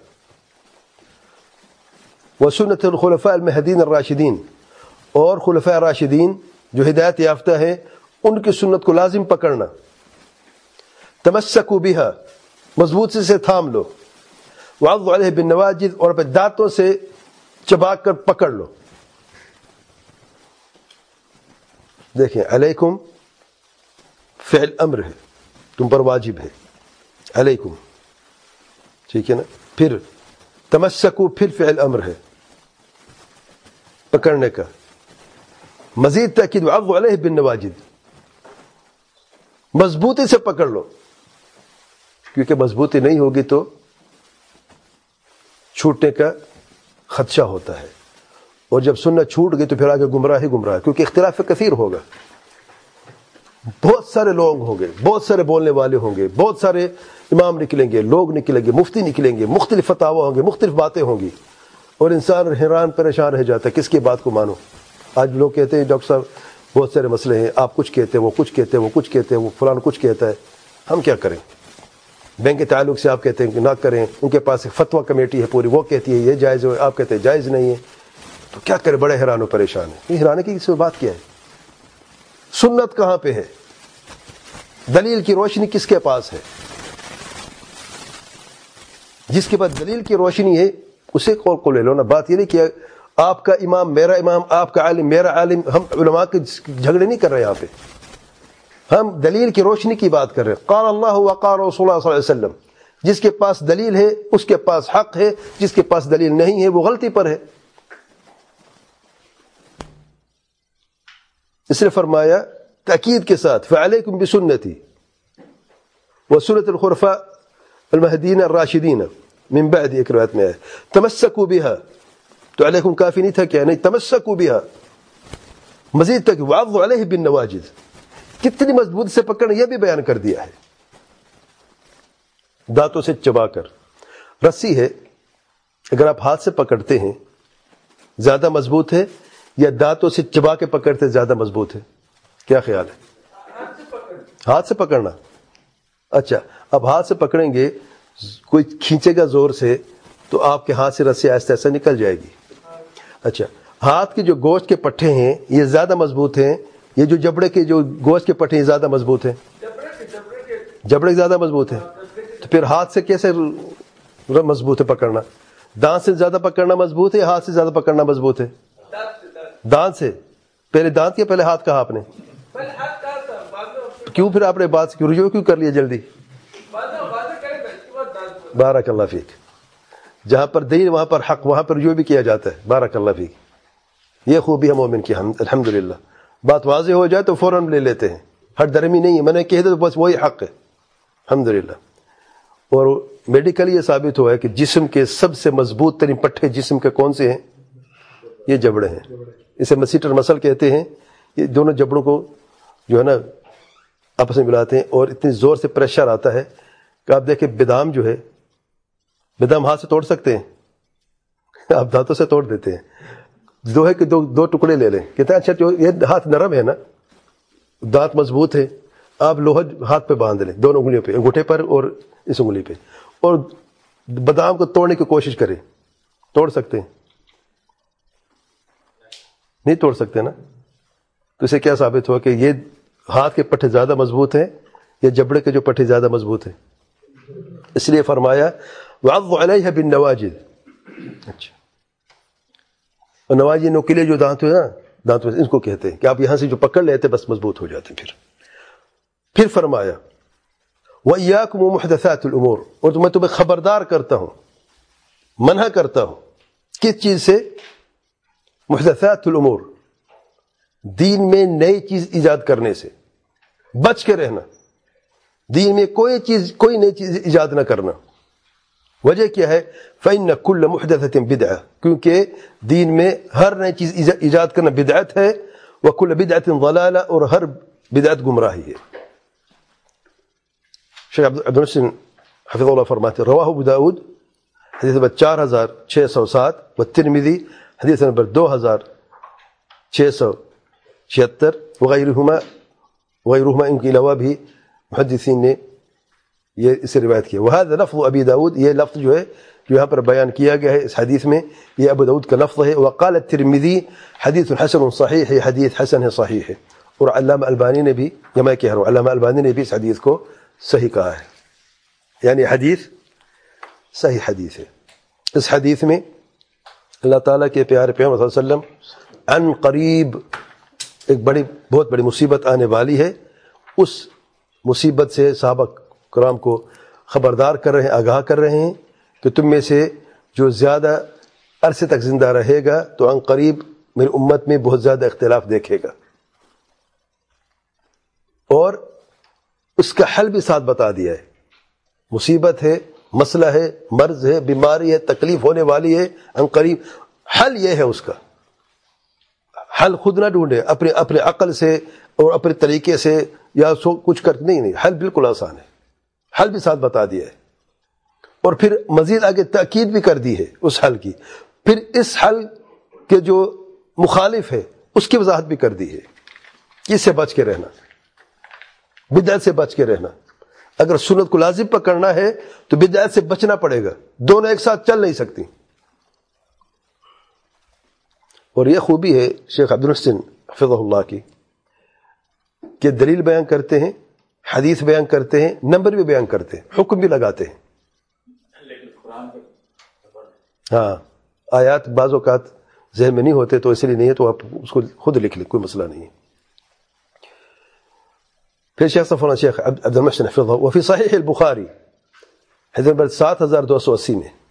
وسنت الخلفاء المہدین الراشدین، اور خلفاء راشدین جو ہدایت یافتہ ہیں ان کی سنت کو لازم پکڑنا. تمسکوا بها، مضبوط سے تھام لو. وعضوا علیہ بالنواجذ، اور اپنے دانتوں سے چبا کر پکڑ لو. دیکھیں علیکم فعل امر ہے، تم پر واجب ہے علیکم، ٹھیک ہے نا. پھر تمسکو پھر فعل امر ہے پکڑنے کا. مزید تاکید وعضوا علیہ بالنواجذ، مضبوطی سے پکڑ لو، کیونکہ مضبوطی نہیں ہوگی تو چھوٹنے کا خدشہ ہوتا ہے. اور جب سنت چھوٹ گئی تو پھر آگے گمراہ ہی گمراہ، کیونکہ اختلاف کثیر ہوگا. بہت سارے لوگ ہوں گے، بہت سارے بولنے والے ہوں گے، بہت سارے امام نکلیں گے، لوگ نکلیں گے، مفتی نکلیں گے، مختلف فتاوی ہوں گے، مختلف باتیں ہوں گی، اور انسان حیران پریشان رہ جاتا ہے کس کی بات کو مانو. آج لوگ کہتے ہیں ڈاکٹر صاحب بہت سارے مسئلے ہیں، آپ کچھ کہتے ہیں، وہ کچھ کہتے ہیں، وہ کچھ کہتے ہیں، وہ فلان کچھ کہتا ہے. ہم کیا کریں؟ بینک کے تعلق سے آپ کہتے ہیں کہ نہ کریں، ان کے پاس ایک فتویٰ کمیٹی ہے پوری، وہ کہتی ہے یہ جائز ہے، آپ کہتے ہیں جائز نہیں ہے. تو کیا کرے؟ بڑے حیران و پریشان ہیں. یہ حیرانے کی کسی بات کیا ہے؟ سنت کہاں پہ ہے؟ دلیل کی روشنی کس کے پاس ہے؟ جس کے پاس دلیل کی روشنی ہے اسے قول کو لے لو نا. بات یہ نہیں کہ آپ کا امام میرا امام، آپ کا عالم میرا عالم. ہم علماء کے جھگڑے نہیں کر رہے یہاں پہ، ہم دلیل کی روشنی کی بات کر رہے ہیں. قال اللہ وقال رسول اللہ صلی اللہ علیہ وسلم. جس کے پاس دلیل ہے اس کے پاس حق ہے، جس کے پاس دلیل نہیں ہے وہ غلطی پر ہے. اس نے فرمایا تاکید کے ساتھ فعلیکم بسنتی وسنت الخلفاء المہدین الراشدین من بعد، ایک روایت میں ہے تمسکوا بها. تو علیکم کافی نہیں تھا کیا؟ نہیں، تمسکوا بها. مزید تک وعضوا علیہ بالنواجذ، کتنی مضبوط سے پکڑنا یہ بھی بیان کر دیا ہے. دانتوں سے چبا کر. رسی ہے، اگر آپ ہاتھ سے پکڑتے ہیں زیادہ مضبوط ہے یا دانتوں سے چبا کے پکڑتے زیادہ مضبوط ہے؟ کیا خیال ہے؟ ہاتھ سے پکڑنا. اچھا، اب ہاتھ سے پکڑیں گے، کوئی کھینچے گا زور سے تو آپ کے ہاتھ سے رسی آہستہ آہستہ نکل جائے گی. اچھا ہاتھ کے جو گوشت کے پٹھے ہیں یہ زیادہ مضبوط ہیں, یہ جو جبڑے کے جو گوشت کے پٹھے ہیں زیادہ مضبوط ہیں؟ جبڑے زیادہ مضبوط ہیں. تو پھر ہاتھ سے کیسے مضبوط ہے پکڑنا؟ دانت سے زیادہ پکڑنا مضبوط ہے یا ہاتھ سے زیادہ پکڑنا مضبوط ہے؟ دانت سے. پہلے دانت کے پہلے ہاتھ کہا آپ نے؟ کیوں پھر آپ نے بات کی رجوع کیوں کر لیا جلدی؟ بارک اللہ فیک. جہاں پر دین وہاں پر حق, وہاں پر رجوع بھی کیا جاتا ہے. بارک اللہ فیک. یہ خوبی ہے مومن کی الحمدللہ. بات واضح ہو جائے تو فوراً لے لیتے ہیں, ہر درمی نہیں ہے. میں نے کہہ دیا تو بس وہی حق ہے الحمدللہ. اور میڈیکلی یہ ثابت ہوا ہے کہ جسم کے سب سے مضبوط ترین پٹھے جسم کے کون سے ہیں؟ یہ جبڑے ہیں. اسے مسیٹر مسل کہتے ہیں. یہ دونوں جبڑوں کو جو ہے نا آپس میں ملاتے ہیں اور اتنی زور سے پریشر آتا ہے کہ آپ دیکھیں بادام جو ہے, بادام ہاتھ سے توڑ سکتے ہیں, آپ دانتوں سے توڑ دیتے ہیں. دو ہے کہ دو دو ٹکڑے لے لیں, کہتے ہیں اچھا یہ ہاتھ نرم ہے نا, دانت مضبوط ہے, آپ لوہا ہاتھ پہ باندھ لیں, دونوں انگلیوں پہ, انگوٹھے پر اور اس انگلی پہ, اور بادام کو توڑنے کی کوشش کریں. توڑ سکتے ہیں؟ نہیں توڑ سکتے نا. تو اسے کیا ثابت ہوا کہ یہ ہاتھ کے پٹھے زیادہ مضبوط ہیں یا جبڑے کے جو پٹھے زیادہ مضبوط ہیں؟ اس لیے فرمایا وعض علیہ بالنواجذ. اچھا اور نواجذ نوکیلے جو دانت ہیں نا, دانت ان کو کہتے ہیں کہ آپ یہاں سے جو پکڑ لیتے بس مضبوط ہو جاتے ہیں. پھر پھر فرمایا وَإِيَّاكُمْ وَمُحْدَثَاتِ الْأُمُورِ, اور میں تمہیں خبردار کرتا ہوں, منع کرتا ہوں کس چیز سے؟ محدثات الامور, دین میں نئی چیز ایجاد کرنے سے بچ کے رہنا. دین میں کوئی چیز کوئی نئی چیز ایجاد نہ کرنا. وجہ کیا ہے؟ فإن كل محدثة بدعة, کیونکہ دین میں ہر نئی چیز ایجاد کرنا بدعت ہے. وكل بدعة ضلالة, اور ہر بدعت گمراہی ہے. شیخ عبد المحسن حفظ اللہ فرماتے رواہ ابو داؤد حدیث نمبر چار ہزار چھ سو سات, والترمذی حدیث نمبر دو ہزار چھ سو چھہتر, وغیرہما وغیرہما ان کے علاوہ بھی محدثین نے یہ اسے روایت کیا. وہذا لفظ ابی داؤد, یہ لفظ جو ہے جو یہاں پر بیان کیا گیا ہے اس حدیث میں, یہ ابو داؤد کا لفظ ہے. وقال الترمذی حدیث حسن صحیح, یہ حدیث حسن ہے, صحیح ہے. اور علامہ البانی نے بھی, یا میں کہہ رہا ہوں علامہ البانی نے بھی اس حدیث کو صحیح کہا ہے, یعنی حدیث صحیح حدیث ہے. اس حدیث میں اللہ تعالیٰ کے پیارے پیغمبر صلی اللہ علیہ وسلم عن قریب ایک بڑی بہت بڑی مصیبت آنے والی ہے, اس مصیبت سے صحابہ کرام کو خبردار کر رہے ہیں, آگاہ کر رہے ہیں کہ تم میں سے جو زیادہ عرصے تک زندہ رہے گا تو عن قریب میری امت میں بہت زیادہ اختلاف دیکھے گا. اور اس کا حل بھی ساتھ بتا دیا ہے. مصیبت ہے, مسئلہ ہے, مرض ہے, بیماری ہے, تکلیف ہونے والی ہے, عن قریب حل یہ ہے. اس کا حل خود نہ ڈھونڈے اپنے اپنے عقل سے اور اپنے طریقے سے یا سو کچھ کر نہیں نہیں حل بالکل آسان ہے. حل بھی ساتھ بتا دیا ہے, اور پھر مزید آگے تاکید بھی کر دی ہے اس حل کی. پھر اس حل کے جو مخالف ہے اس کی وضاحت بھی کر دی ہے. اس سے بچ کے رہنا, بدعت سے بچ کے رہنا. اگر سنت کو لازم پکڑنا ہے تو بدعت سے بچنا پڑے گا, دونوں ایک ساتھ چل نہیں سکتی. اور یہ خوبی ہے شیخ عبد المحسن حفظہ اللہ کی کہ دلیل بیان کرتے ہیں, حدیث بیان کرتے ہیں, نمبر بھی بیان کرتے ہیں, حکم بھی لگاتے ہیں. ہاں آیات بعض اوقات ذہن میں نہیں ہوتے تو اس لیے نہیں ہے, تو آپ اس کو خود لکھ لیں, کوئی مسئلہ نہیں ہے. پھر شیخ صفوان شیخ عبد المحسن حفظہ وفی صحیح البخاری حدیث نمبر سات ہزار دو سو اسی میں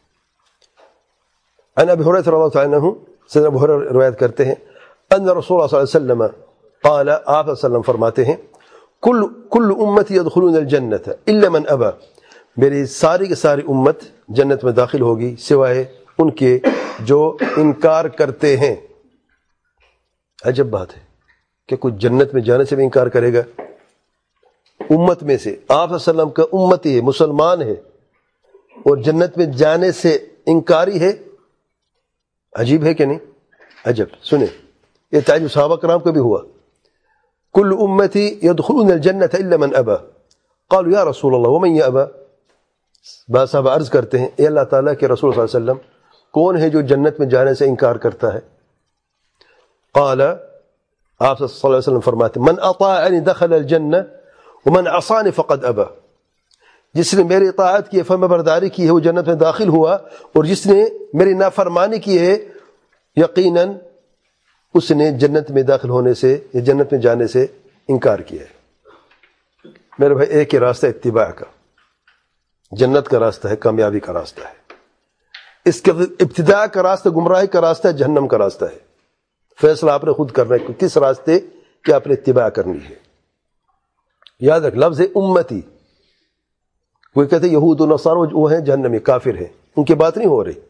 عن ابی ہریرہ رضی اللہ تعالی عنہ, سیدنا ابو ہریرہ روایت کرتے ہیں ان رسول اللہ صلی اللہ علیہ وسلم قال, آپ صلی اللہ علیہ وسلم فرماتے ہیں کل کل امتی يدخلون الجنة الا من ابى, میری ساری کی ساری امت جنت میں داخل ہوگی سوائے ان کے جو انکار کرتے ہیں. عجب بات ہے کہ کوئی جنت میں جانے سے بھی انکار کرے گا. امت میں سے آپ صلی اللہ علیہ وسلم کا امتی ہے, مسلمان ہے, اور جنت میں جانے سے انکاری ہے. عجیب ہے کہ نہیں؟ عجب. سنیں یہ تعجب صحابہ کرام کو بھی ہوا. کل امتی يدخلون الجنة الا من ابى, قالوا یا رسول اللہ ومن يأبى, بعض صاحب عرض کرتے ہیں اے اللہ تعالیٰ کے رسول صلی اللہ علیہ وسلم کون ہے جو جنت میں جانے سے انکار کرتا ہے؟ قال آپ صلی اللہ علیہ وسلم فرماتے من اطاعنی دخل الجنہ ومن عصانی فقد ابا، جس نے میری اطاعت کی ہے، فرما برداری کی ہے، وہ جنت میں داخل ہوا، اور جس نے میری نافرمانی کی ہے یقیناً اس نے جنت میں داخل ہونے سے یا جنت میں جانے سے انکار کیا ہے۔ میرے بھائی ایک ہی راستہ اتباع کا، جنت کا راستہ ہے، کامیابی کا راستہ ہے۔ اس کے ابتداء کا راستہ گمراہی کا راستہ ہے، جہنم کا راستہ ہے۔ فیصلہ آپ نے خود کرنا ہے کہ کس راستے کی آپ نے اتباع کرنی ہے۔ یاد رکھ لفظ امتی، کوئی کہتے ہیں یہود و نصارہ وہ ہیں جہنمی کافر ہیں، ان کی بات نہیں ہو رہی۔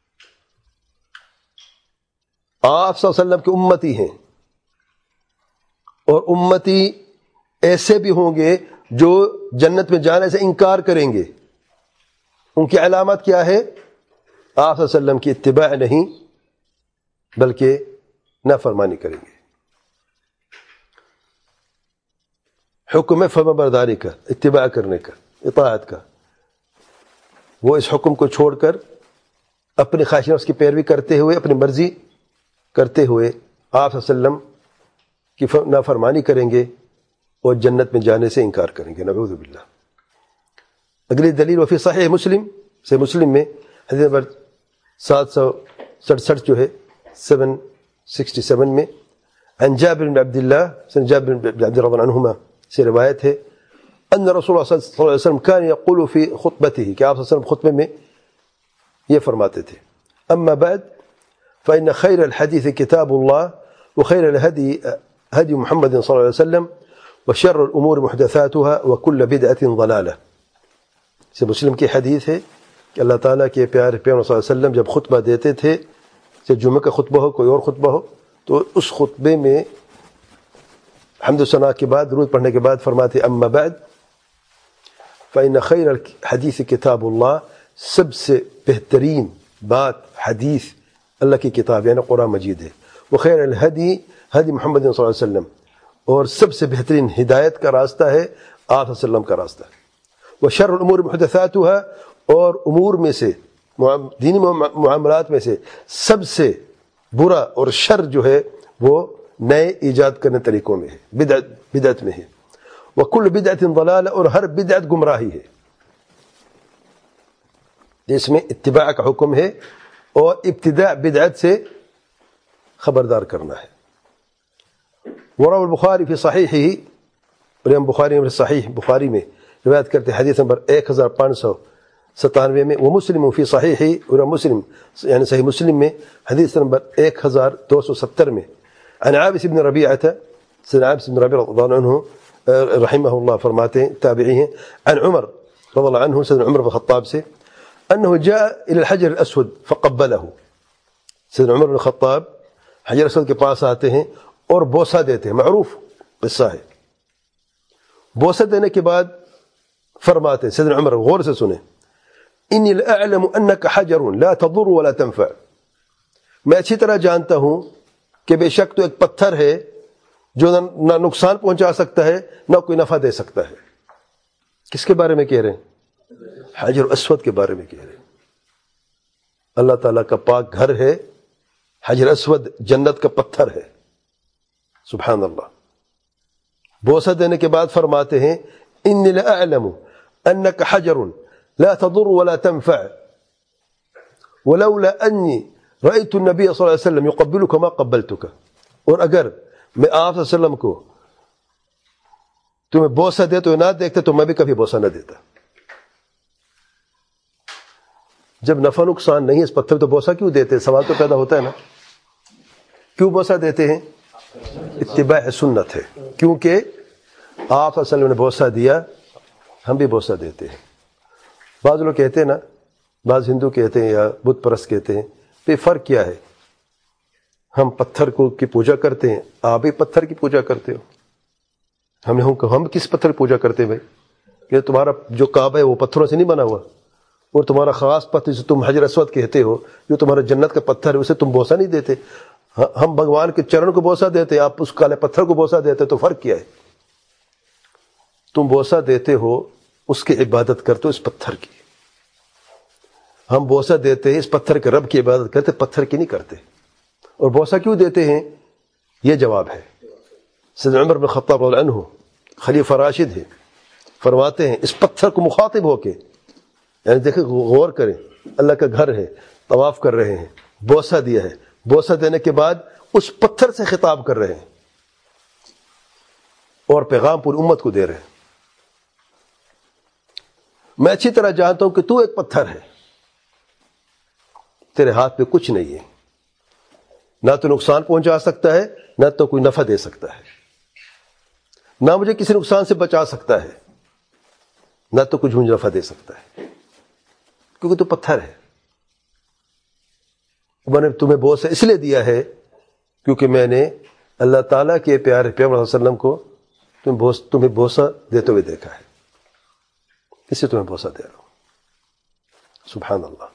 آپ صلی اللہ علیہ وسلم کے امتی ہیں، اور امتی ایسے بھی ہوں گے جو جنت میں جانے سے انکار کریں گے۔ ان کی علامت کیا ہے؟ آپ صلی اللہ علیہ وسلم کی اتباع نہیں بلکہ نافرمانی کریں گے۔ حکم ہے فرما برداری کا، اتباع کرنے کا، اطاعت کا۔ وہ اس حکم کو چھوڑ کر اپنی خواہش نفس کی پیروی کرتے ہوئے، اپنی مرضی کرتے ہوئے آپ صلی اللہ علیہ وسلم کی نافرمانی کریں گے اور جنت میں جانے سے انکار کریں گے، نعوذ باللہ۔ اگلی دلیل وفی صحیح مسلم سے مسلم میں حدیث نمبر سات سو سڑسٹھ جو ہے سیون سکسٹی سیون میں عن جابر بن عبد اللہ جابر بن عبد اللہ عنہما سے روایت ہے ان رسول اللہ صلی اللہ علیہ وسلم كان يقول في خطبته کہ آپ صلی اللہ علیہ وسلم خطبے میں یہ فرماتے تھے اما بعد فإن خير الحديث كتاب الله وخير الهدي هدي محمد صلى الله عليه وسلم وشر الأمور محدثاتها وكل بدعة ضلالة۔ سے مسلم کی حدیث ہے کہ اللہ تعالیٰ کے پیارے پیغمبر صلی اللہ علیہ وسلم جب خطبہ دیتے تھے، چاہے جمعہ کا خطبہ ہو کوئی اور خطبہ ہو، تو اس خطبے میں حمد و ثنا کے بعد درود پڑھنے کے بعد فرماتے اما بعد فإن خیر الحدیث کتاب اللہ، سب سے بہترین بات حدیث اللہ کی کتاب یعنی قرآن مجید ہے، وخیر الہدی ہدی محمد صلی اللہ علیہ وسلم، اور سب سے بہترین ہدایت کا راستہ ہے آپ صلی اللہ علیہ وسلم کا راستہ، وشر الامور محدثاتها، اور امور میں سے دینی معاملات میں سے سب سے برا اور شر جو ہے وہ نئے ایجاد کرنے طریقوں میں ہے، بدعت بدعت میں ہے، وکل بدعت ضلالہ، اور ہر بدعت گمراہی ہے۔ اس میں اتباع کا حکم ہے اور ابتداء بدعت سے خبردار کرنا ہے۔ وروى البخاری فی صحیحہ، اور امام بخاری نے صحیح بخاری میں روایت کرتے حدیث نمبر ایک ہزار پانچ سو ستانوے میں، وہ مسلم فی صحیح، اور مسلم یعنی صحیح مسلم میں حدیث نمبر ایک ہزار دو سو ستر میں عن عابس بن ربیعہ، سید عابس بن ربیعہ رضی اللہ عنہ رحمہ اللہ فرماتے ہیں، تابعی ہیں، عن عمر رضی اللہ عنہ، سید عمر بن خطاب سے، انه جاء الى الحجر الاسود فقبله، سید عمر بن خطاب حجر اسود کے پاس آتے ہیں اور بوسہ دیتے ہیں، معروف قصہ ہے۔ بوسہ دینے کے بعد فرماتے ہیں سید عمر، غور سے سنیں، انی لاعلم انک حجر لا تضر ولا تنفع، میں اچھی طرح جانتا ہوں کہ بے شک تو ایک پتھر ہے جو نہ نقصان پہنچا سکتا ہے نہ کوئی نفع دے سکتا ہے۔ کس کے بارے میں کہہ رہے ہیں؟ حجر اسود کے بارے میں کہہ رہے ہیں۔ اللہ تعالیٰ کا پاک گھر ہے حجر اسود، جنت کا پتھر ہے، سبحان اللہ۔ بوسہ دینے کے بعد فرماتے ہیں انی لاعلم انک حجر لا تضر ولا تنفع ولولا انی رأیت النبی صلی اللہ علیہ وسلم یقبلک ما قبلتک، اور اگر میں آپ صلی اللہ علیہ وسلم کو تمہیں بوسہ دے تو نہ دیکھتے تو میں بھی کبھی بوسہ نہ دیتا۔ جب نفع نقصان نہیں اس پتھر تو بوسہ کیوں دیتے؟ سوال تو پیدا ہوتا ہے نا، کیوں بوسہ دیتے ہیں؟ اتباع سنت ہے، کیونکہ آپ صلی اللہ علیہ وسلم نے بوسہ دیا، ہم بھی بوسہ دیتے ہیں۔ بعض لوگ کہتے ہیں نا، بعض ہندو کہتے ہیں یا بت پرست کہتے ہیں، پہ فرق کیا ہے؟ ہم پتھر کو کی پوجا کرتے ہیں، آپ بھی پتھر کی پوجا کرتے ہو۔ ہم نے ہم کس پتھر کی پوجا کرتے ہیں بھائی؟ کہ تمہارا جو کعبہ ہے وہ پتھروں سے نہیں بنا ہوا، اور تمہارا خاص پتھر جسے تم حجر اسود کہتے ہو جو تمہارا جنت کا پتھر ہے اسے تم بوسہ نہیں دیتے۔ ہم بھگوان کے چرن کو بوسہ دیتے، آپ اس کالے پتھر کو بوسہ دیتے، تو فرق کیا ہے؟ تم بوسہ دیتے ہو اس کی عبادت کرتے ہو اس پتھر کی، ہم بوسہ دیتے ہیں اس پتھر کے رب کی عبادت کرتے، پتھر کی نہیں کرتے. اور بوسہ کیوں دیتے ہیں؟ یہ جواب ہے. سیدنا عمر بن خطاب رضی اللہ عنہ خلیفہ راشد ہے، فرماتے ہیں اس پتھر کو مخاطب ہو کے، یعنی دیکھیں غور کریں، اللہ کا گھر ہے، طواف کر رہے ہیں، بوسہ دیا ہے، بوسہ دینے کے بعد اس پتھر سے خطاب کر رہے ہیں اور پیغام پوری امت کو دے رہے ہیں. میں اچھی طرح جانتا ہوں کہ تو ایک پتھر ہے، تیرے ہاتھ پہ کچھ نہیں ہے، نہ تو نقصان پہنچا سکتا ہے، نہ تو کوئی نفع دے سکتا ہے، نہ مجھے کسی نقصان سے بچا سکتا ہے، نہ تو کچھ مجھے نفع دے سکتا ہے، کیونکہ تو پتھر ہے. میں نے تمہیں بوسہ اس لیے دیا ہے کیونکہ میں نے اللہ تعالیٰ کے پیارے پیغمبر صلی اللہ علیہ وسلم کو تمہیں بوسہ دیتے ہوئے دیکھا ہے، اس سے تمہیں بوسہ دے رہا ہوں. سبحان اللہ.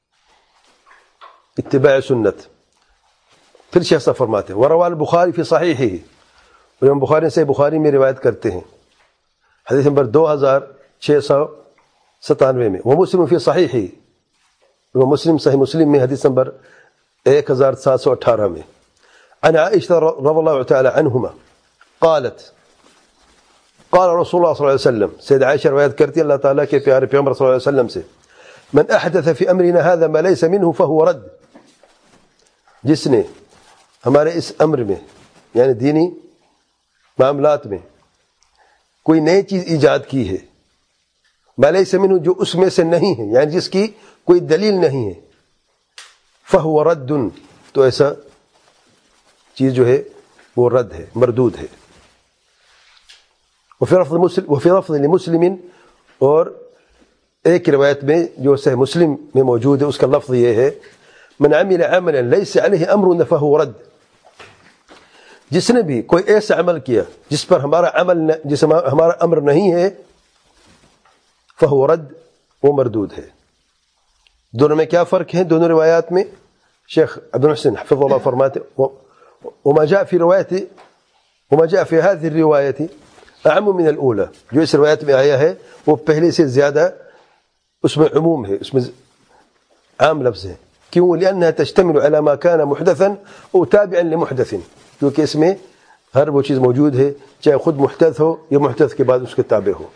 اتباع سنت. پھر شیخ صاحب فرماتے ہیں وروى البخاری فی صحیحہ، امام بخاری سے بخاری میں روایت کرتے ہیں حدیث نمبر دو ہزار چھ سو ستانوے میں، وہ مسلم فی صحیحہ، وہ مسلم صحیح مسلم میں حدیث نمبر ایک ہزار سات سو اٹھارہ میں، عن عائشہ رضی اللہ تعالی عنہما قالت قال رسول اللہ صلی اللہ علیہ وسلم، سید عائشہ روایت کرتی اللہ تعالیٰ کے پیارے پیغمبر صلی اللہ علیہ وسلم سے، من احدث فی امرنا هذا ما ليس منه فهو رد، جس نے ہمارے اس امر میں یعنی دینی معاملات میں کوئی نئی چیز ایجاد کی ہے، ما ليس منه جو اس میں سے نہیں ہے، یعنی جس کی کوئی دلیل نہیں ہے، فهو رد تو ایسا چیز جو ہے وہ رد ہے، مردود ہے. وفي لفظ مسلم وفي لفظ لمسلم، اور ایک روایت میں جو صحیح مسلم میں موجود ہے اس کا لفظ یہ ہے من عمل عملا ليس عليه امرنا فهو رد، جس نے بھی کوئی ایسا عمل کیا جس پر ہمارا عمل جس ہمارا امر نہیں ہے فهو رد، وہ مردود ہے. دونوں میں کیا فرق ہے دونوں روایات میں؟ شیخ عبد الحسن حفظ اللہ فرماتے وما جاء في رواية وما جاء في هذه الرواية اعم من الاولى، جو اس روایت میں آیا ہے وہ پہلے سے زیادہ اس میں عموم ہے، اس میں عام لفظ ہے. کیوں؟ لأنها تشتمل على ما كان محدثا او تابعا لمحدث، کیونکہ اس میں ہر وہ چیز موجود ہے چاہے خود محدث ہو یا محدث کے بعد اس کے تابع ہو.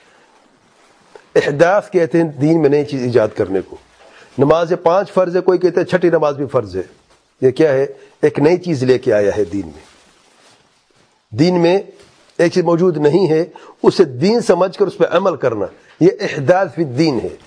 احداث کہتے ہیں دین میں نئی چیز ایجاد کرنے کو. نماز پانچ فرض ہے، کوئی کہتا ہے چھٹی نماز بھی فرض ہے. یہ کیا ہے؟ ایک نئی چیز لے کے آیا ہے دین میں. دین میں ایک چیز موجود نہیں ہے، اسے دین سمجھ کر اس پہ عمل کرنا، یہ احداث فی الدین ہے.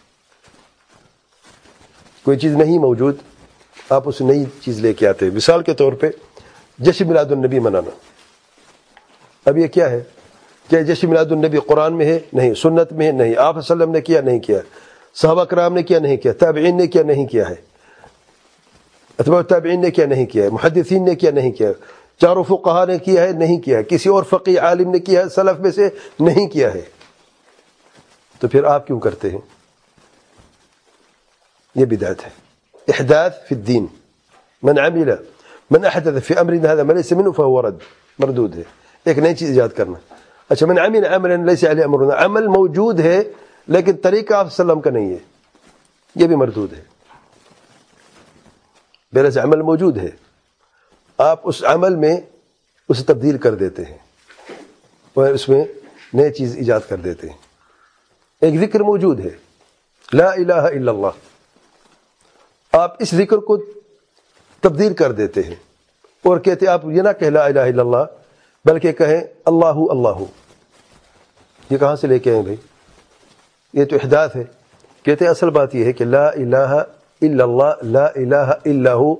کوئی چیز نہیں موجود، آپ اس نئی چیز لے کے آتے ہیں. مثال کے طور پہ جشن میلاد النبی منانا، اب یہ کیا ہے؟ کیا جشن میلاد النبی قرآن میں ہے؟ نہیں. سنت میں ہے؟ نہیں. آپ صلی اللہ علیہ وسلم نے کیا؟ نہیں کیا. صحابہ کرام نے کیا؟ نہیں کیا. تابعین نے کیا؟ نہیں کیا ہے. اتباع تابعین نے کیا؟ نہیں کیا ہے. محدثین نے کیا؟ نہیں کیا. چاروں فقہا نے کیا ہے؟ نہیں کیا ہے. کسی اور فقی عالم نے کیا ہے سلف میں سے؟ نہیں کیا ہے. تو پھر آپ کیوں کرتے ہیں؟ یہ بدعت ہے. احداث فی الدین. من عمل من احدث فی امرنا هذا ما ليس منه فهو رد، مردود ہے. ایک نئی چیز ایجاد کرنا. اچھا من عمل عملا ليس عليه امرنا، عمل موجود ہے لیکن طریقہ آپ صلی اللہ علیہ وسلم کا نہیں ہے، یہ بھی مردود ہے. بہرحال عمل موجود ہے، آپ اس عمل میں اسے تبدیل کر دیتے ہیں اور اس میں نئی چیز ایجاد کر دیتے ہیں. ایک ذکر موجود ہے لا الہ الا اللہ، آپ اس ذکر کو تبدیل کر دیتے ہیں اور کہتے ہیں آپ یہ نہ کہ لا الہ الا اللہ بلکہ کہیں اللہ اللہ. یہ کہاں سے لے کے آئے بھائی؟ یہ تو احداث ہے. کہتے ہیں اصل بات یہ ہے کہ لا الہ الا اللہ، لا الہ الا ہو،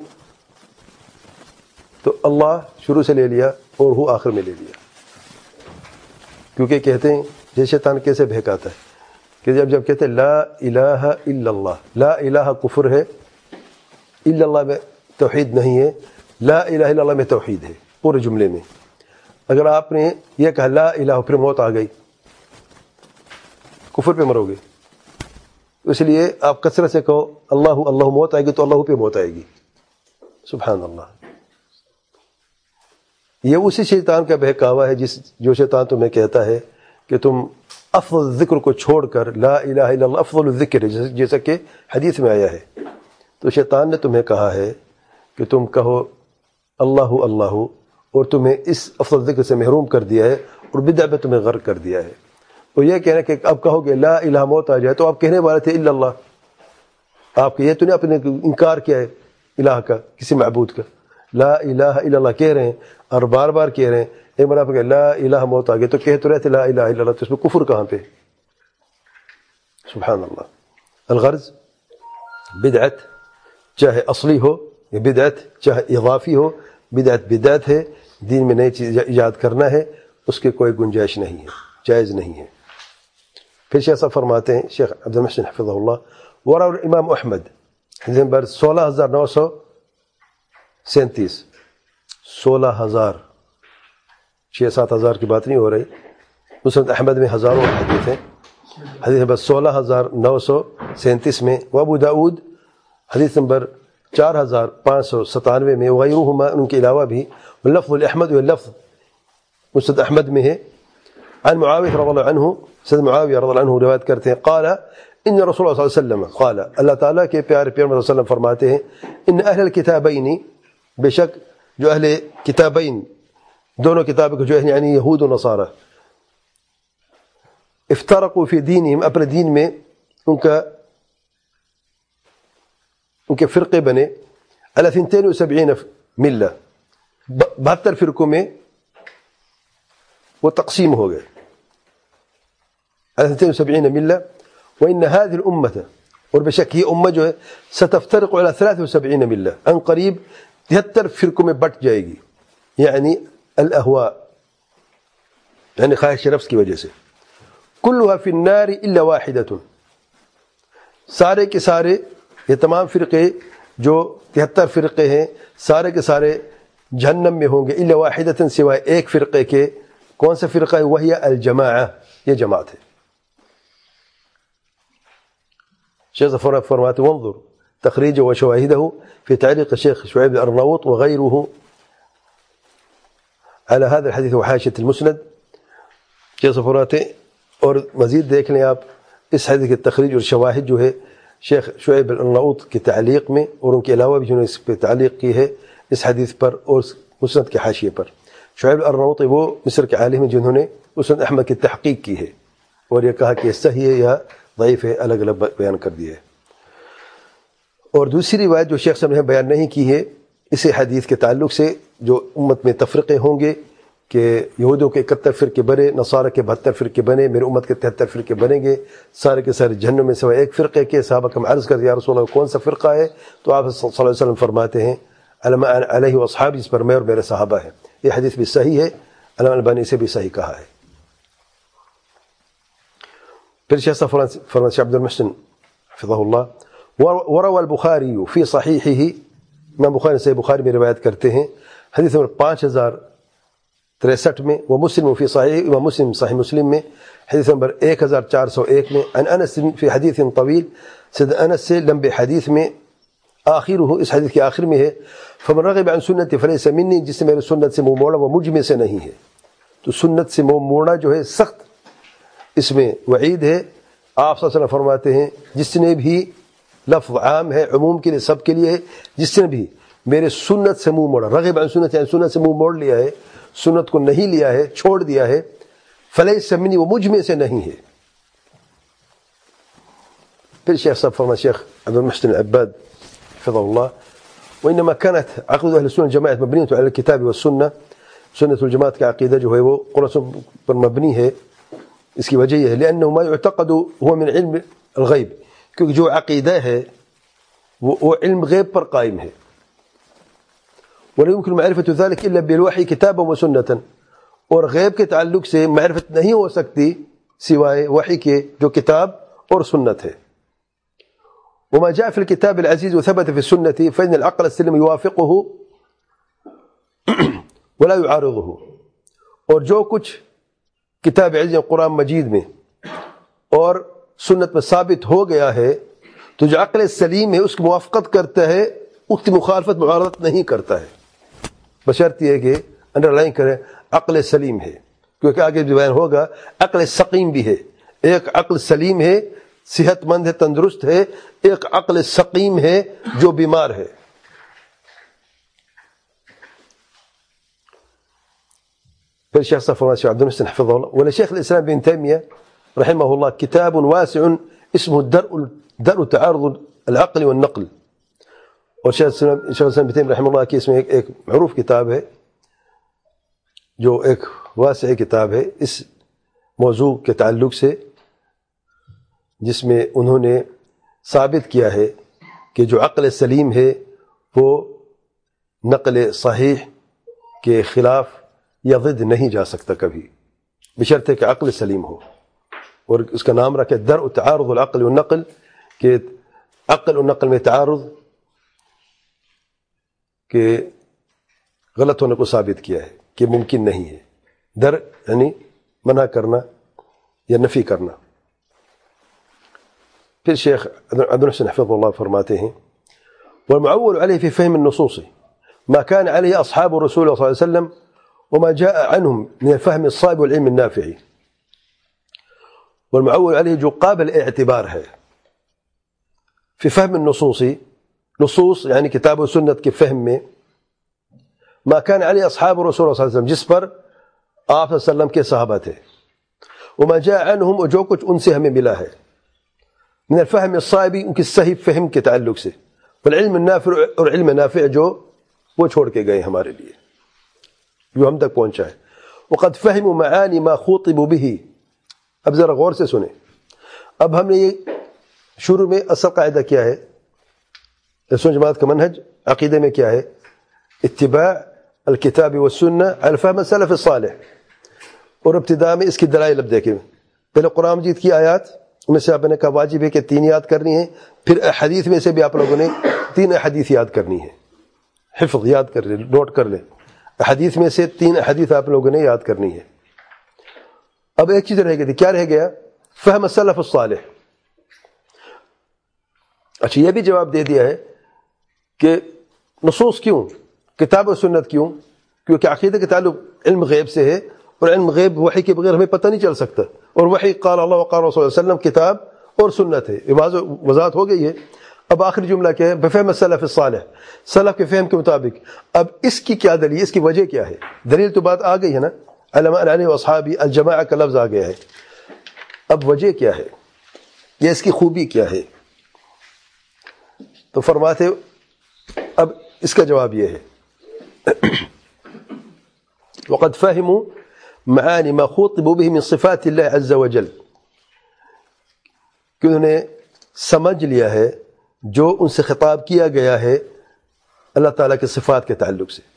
تو اللہ شروع سے لے لیا اور ہو آخر میں لے لیا. کیونکہ کہتے ہیں یہ شیطان کیسے بہکاتا ہے کہ جب جب کہتے ہیں لا الہ الا اللہ، لا الہ کفر ہے، الا اللہ میں توحید نہیں ہے، لا الہ الا اللہ میں توحید ہے پورے جملے میں. اگر آپ نے یہ کہا لا الہ پھر موت آ گئی، کفر پہ مرو گے. اس لیے آپ کثرت سے کہو اللہ اللہ، موت آئے گی تو اللہ پہ موت آئے گی. سبحان اللہ. یہ اسی شیطان کا بہکاوا ہے جس جو شیطان تمہیں کہتا ہے کہ تم افضل ذکر کو چھوڑ کر لا الہ الا اللہ افضل الذکر جیسا کہ حدیث میں آیا ہے، تو شیطان نے تمہیں کہا ہے کہ تم کہو اللہ اللہ اور تمہیں اس افضل ذکر سے محروم کر دیا ہے اور بدع میں تمہیں غرق کر دیا ہے۔ تو یہ کہنا کہ اب کہو گے لا الہ موت آ جائے تو آپ کہنے والے تھے الا اللہ، آپ یہ تو نہیں اپنے انکار کیا ہے الہ کا، کسی معبود کا، لا الہ الا اللہ کہہ رہے ہیں اور بار بار کہہ رہے ہیں۔ ایک بار آپ کہ لا الہ موت آ گئے تو کہہ تو رہے تھے لا الہ الا اللہ، تو اس میں کفر کہاں پہ؟ سبحان اللہ۔ الغرض بدعت چاہے اصلی ہو یا بدعت چاہے اضافی ہو، بدعت بدعت ہے، دین میں نئی چیز ایجاد کرنا ہے، اس کی کوئی گنجائش نہیں ہے، جائز نہیں ہے۔ پھر شیخ صاحب فرماتے ہیں، شیخ عبد المحسن حفظہ اللہ، وروى الامام احمد حدیث نمبر سولہ ہزار نو سو سینتیس، سولہ ہزار، چھ سات ہزار کی بات نہیں ہو رہی، مسند احمد میں ہزاروں حدیث ہیں، حدیث نمبر سولہ ہزار نو سو سینتیس میں، وابو داود حدیث نمبر چار ہزار پانچ سو ستانوے میں، وغیرہما ان کے علاوہ بھی، واللفظ الاحمد واللفظ مسند احمد میں ہے، عن معاویہ رضی اللہ عنہ، سید معاویہ رضی اللہ عنہ روایت کرتے ہیں، قال ان رسول اللہ صلی اللہ علیہ وسلم قال، اللہ تعالیٰ کے پیارے پیغمبر صلی اللہ علیہ وسلم فرماتے ہیں، ان اہل الکتابین، بے شک جو اہل کتابین دونوں کتابوں کے جو ہے یعنی یہود و نصارہ، افترقوا فی دینہم اپنے دین میں ان کا ان کے فرقے بنے، علی اثنتین و سبعین ملہ، بہتر فرقوں میں وہ تقسیم ہو گئے، علی اثنتین و سبعین ملہ، وإن هذه الأمة اور بے شک یہ امت جو ہے ستفترق على ثلاث وسبعین ملہ، ان قریب تہتر فرقوں میں بٹ جائے گی، یعنی الاہواء یعنی خواہش نفس کی وجہ سے، کلها فی النار الا واحدۃ، سارے کے سارے یہ تمام فرقے جو تہتر فرقے ہیں سارے کے سارے جہنم میں ہوں گے، الا واحدۃ سوائے ایک فرقے کے، کون سا فرقہ ہے؟ وہی الجماعہ، یہ جماعت ہے۔ شیخ فرماتے وانظر تخریج و شواہدہ فی تعلیق الشیخ شعیب الارناؤط وغیرہ على هذا الحديث وحاشية المسند، شیخ فرماتے اور مزید دیکھ لیں آپ اس حدیث کے تخریج اور شواہد جو ہے شیخ شعیب الارناؤط کی تعلیق میں، اور ان کے علاوہ بھی جنہوں نے اس پہ تعلیق کی ہے اس حدیث پر اور مسند کے حاشیے پر۔ شعیب الارناؤط وہ مصر کے عالم ہیں جنہوں نے مسند احمد کی تحقیق کی ہے اور یہ کہا کہ یہ صحیح ہے یا ضعیف ہے، الگ الگ بیان کر دیا ہے۔ اور دوسری روایت جو شیخ صاحب نے بیان نہیں کی ہے اسی حدیث کے تعلق سے، جو امت میں تفرقے ہوں گے کہ یہودوں کے اکہتر فرقے بنے، نصارہ کے بہتر فرقے بنے، میرے امت کے تہتر فرقے بنیں گے، سارے کے سارے جہنم میں سوائے ایک فرقے کے۔ صحابہ کا عرض کر یا رسول اللہ کون سا فرقہ ہے؟ تو آپ صلی اللہ علیہ وسلم فرماتے ہیں علما علیہ واصحابہ، اس پر میں اور میرے صحابہ ہیں۔ یہ حدیث بھی صحیح ہے، علامہ البانی سے بھی صحیح کہا ہے۔ پھر شیخ صاحب فرماتے شیخ عبد المحسن حفظہ اللہ، وروى البخاری فی صحیحہ، امام بخاری سے بخاری میں روایت کرتے ہیں حدیث نمبر پانچ ہزار تریسٹھ میں، وہ مسلم فی صحیح، امام مسلم صحیح مسلم میں حدیث نمبر ایک ہزار چار سو ایک میں، عن انس فی حدیث طویل، سید انس سے لمبے حدیث میں، آخرہ اس حدیث کے آخر میں ہے، فمن رغب عن سنتی فلیس منی، جس سے میرے سنت سے منہ موڑا وہ مجھ میں سے نہیں ہے۔ تو سنت سے منہ موڑا جو ہے سخت اس میں وعید ہے۔ آپ صلی اللہ علیہ وسلم فرماتے ہیں جس نے بھی، لفظ عام ہے عموم کے لیے سب کے لیے ہے، جس نے بھی میرے سنت سے منہ موڑا، رغب عن سنت یعنی سنت سے منہ موڑ لیا ہے، سنت کو نہیں لیا ہے، چھوڑ دیا ہے، فلیس منی وہ مجھ میں سے نہیں ہے۔ پھر شیخ صاحب فرما شیخ عبد المحسن العباد حفظه الله، وإنما كانت عقيدة أهل السنة والجماعة مبنية على الكتاب والسنة، سنة الجماعة کا عقیدہ جو ہے وہ قرآن پر مبنی ہے، اس کی وجہ یہ ہے لأنه ما يعتقد هو من علم الغیب، کیونکہ جو عقیدہ ہے وہ, وہ علم غیب پر قائم ہے، ولا يمكن معرفة ذلك إلا بالوحي كتابا وسنة، اور غیب کے تعلق سے معرفت نہیں ہو سکتی سوائے وحی کے جو کتاب اور سنت ہے۔ وما جاء في الكتاب العزيز وثبت في السنة فإن العقل السليم يوافقه ولا يعارضه، اور جو کچھ کتاب عزیز قرآن مجید میں اور سنت میں ثابت ہو گیا ہے تو جو عقل سلیم ہے اس کی موافقت کرتا ہے، اس کی مخالفت معارضت نہیں کرتا ہے، بشرط یہ کہ انڈر لائن کرے عقل سلیم ہے، کیونکہ آگے جو بیان ہوگا عقل سقیم بھی ہے، ایک عقل سلیم ہے، صحت مند ہے، تندرست ہے، ایک عقل سقیم ہے جو بیمار ہے. پھر شیخ صفوان شیخ عبد المحسن حفظه الله ولشيخ الإسلام ابن تيمية رحمه الله كتاب واسع اسمه درء درء تعارض العقل والنقل. اور شیخ الإسلام ابن تیمیہ رحمہ اللہ کی اس میں ایک, ایک معروف کتاب ہے جو ایک واسع کتاب ہے اس موضوع کے تعلق سے، جس میں انہوں نے ثابت کیا ہے کہ جو عقل سلیم ہے وہ نقل صحیح کے خلاف یا ضد نہیں جا سکتا کبھی، بشرط کہ عقل سلیم ہو. اور اس کا نام رکھے درء تعارض العقل والنقل، کہ عقل و نقل میں تعارض کہ غلط ہونے کو ثابت کیا ہے کہ ممکن نہیں ہے. در یعنی منع کرنا یا نفی کرنا. پھر شیخ عبد الحسن حفظ اللہ فرماتے ہیں والمعول عليه في فهم النصوص ما كان عليه أصحاب الرسول صلى الله عليه وسلم وما جاء عنهم من الفهم الصائب والعلم النافع. والمعول عليه جو قابل اعتبار ہے في فهم النصوص، نصوص یعنی کتاب و سنت کے فہم میں، ما كان عليه أصحاب الرسول صلی اللہ علیہ وسلم جس پر آپ صلی اللہ علیہ وسلم کے صحابہ تھے، وما جاء عنهم اور جو کچھ ان سے ہمیں ملا ہے، من الفهم الصائب ان کی صحیح فہم کے تعلق سے، والعلم النافع اور علم نافع جو وہ چھوڑ کے گئے ہمارے لیے، جو ہم تک پہنچا ہے. وقد فهموا معاني ما خوطبوا به. اب ذرا غور سے سنیں. اب ہم نے یہ شروع میں اصل قاعدہ کیا ہے، سنت جماعت کا منہج عقیدے میں کیا ہے؟ اتباع الکتاب والسنہ علی فہم السلف الصالح. اور ابتداء میں اس کی دلائل اب دیکھیں. پہلے قرآن مجید کی آیات میں سے آپ نے کہا واجب ہے کہ تین یاد کرنی ہے، پھر احادیث میں سے بھی آپ لوگوں نے تین احادیث یاد کرنی ہے، حفظ یاد کر لیں، نوٹ کر لیں. احادیث میں سے تین احادیث آپ لوگوں نے یاد کرنی ہے. اب ایک چیز رہ گئی تھی، کیا رہ گیا؟ فہم السلف الصالح. اچھا یہ بھی جواب دے دیا ہے کہ نصوص کیوں، کتاب و سنت کیوں؟ کیونکہ عقیدہ کے تعلق علم غیب سے ہے، اور علم غیب وحی کے بغیر ہمیں پتہ نہیں چل سکتا. اور وحی قال اللہ وقال رسول اللہ علیہ وسلم کتاب اور سنت ہے. وضاحت ہو گئی ہے. اب آخری جملہ کیا ہے؟ بفہم السلف الصالح، سلف کے فہم کے مطابق. اب اس کی کیا دلیل، اس کی وجہ کیا ہے؟ دلیل تو بات آ گئی ہے نا، علماء علیہ واصحابی الجماعہ کا لفظ آ گیا ہے. اب وجہ کیا ہے، یہ اس کی خوبی کیا ہے؟ تو فرماتے اب اس کا جواب یہ ہے وقد فهموا معانی ما خوطبوا به من صفات اللہ عز وجل، کہ انہوں نے سمجھ لیا ہے جو ان سے خطاب کیا گیا ہے اللہ تعالیٰ کے صفات کے تعلق سے.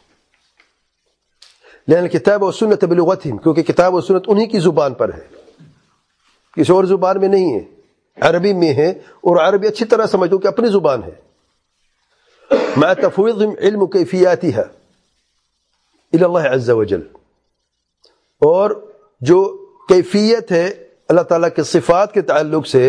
لأن الکتاب و سنت بلغتهم، کیونکہ کتاب و سنت انہی کی زبان پر ہے، کسی اور زبان میں نہیں ہے، عربی میں ہے، اور عربی اچھی طرح سمجھو کہ اپنی زبان ہے. مع تفویض علم کیفیاتها الى اللہ عز وجل، اور جو کیفیت ہے اللہ تعالیٰ کے صفات کے تعلق سے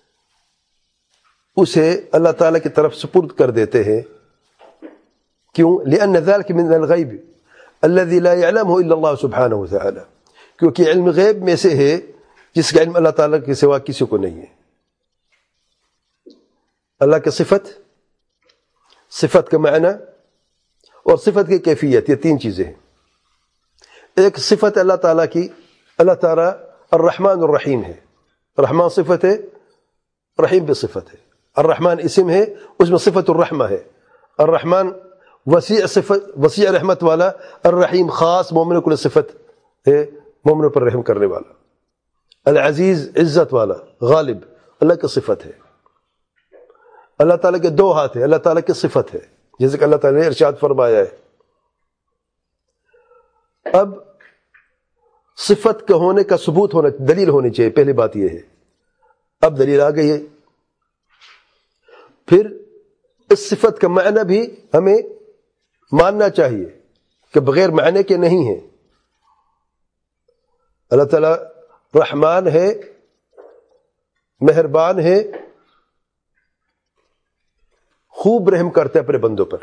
اسے اللہ تعالیٰ کی طرف سپرد کر دیتے ہیں. کیوں؟ لأن ذلك من الغیب الذي لا يعلمه الا اللہ سبحانہ وتعالی، کیونکہ علم غیب میں سے ہے جس کا علم اللہ تعالیٰ کے سوا کسی کو نہیں ہے. اللہ کی صفت، صفت کا معنی اور صفت کی کیفیت، یہ تین چیزیں ہیں. ایک صفت اللہ تعالیٰ کی، اللہ تعالیٰ الرحمن الرحیم ہے. رحمان صفت ہے، رحیم بھی صفت ہے. الرحمن اسم ہے، اس میں صفت الرحمہ ہے. الرحمن وسیع صفت، وسیع رحمت والا. الرحیم خاص مومنوں کو صفت ہے، مومنوں پر رحم کرنے والا. العزیز عزت والا، غالب اللہ کی صفت ہے. اللہ تعالیٰ کے دو ہاتھ ہیں، اللہ تعالیٰ کی صفت ہے، جیسے کہ اللہ تعالیٰ نے ارشاد فرمایا ہے. اب صفت کا ہونے کا ثبوت ہونا، دلیل ہونی چاہیے، پہلی بات یہ ہے. اب دلیل آ گئی ہے. پھر اس صفت کا معنی بھی ہمیں ماننا چاہیے کہ بغیر معنی کے نہیں ہے. اللہ تعالیٰ رحمان ہے، مہربان ہے، خوب رحم کرتے اپنے بندوں پر.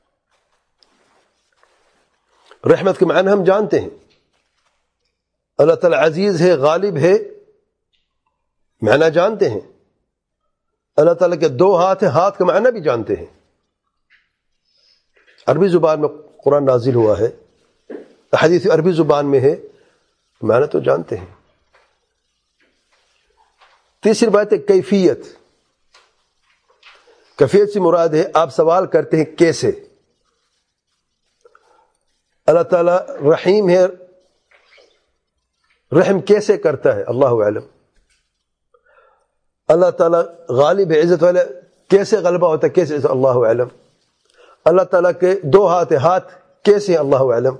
رحمت کے معنی ہم جانتے ہیں. اللہ تعالیٰ عزیز ہے، غالب ہے، معنی جانتے ہیں. اللہ تعالیٰ کے دو ہاتھ ہیں, ہاتھ کا معنی بھی جانتے ہیں. عربی زبان میں قرآن نازل ہوا ہے, حدیث عربی زبان میں ہے, معنی تو جانتے ہیں. تیسری بات ہے کیفیت. کیفیت سے مراد ہے آپ سوال کرتے ہیں کیسے. اللہ تعالیٰ رحیم ہے, رحم کیسے کرتا ہے اللہ اعلم. اللہ تعالیٰ غالب ہے, عزت والا, کیسے غلبہ ہوتا ہے کیسے اللہ اعلم. اللہ تعالیٰ کے دو ہاتھ ہیں, ہاتھ کیسے اللہ اعلم.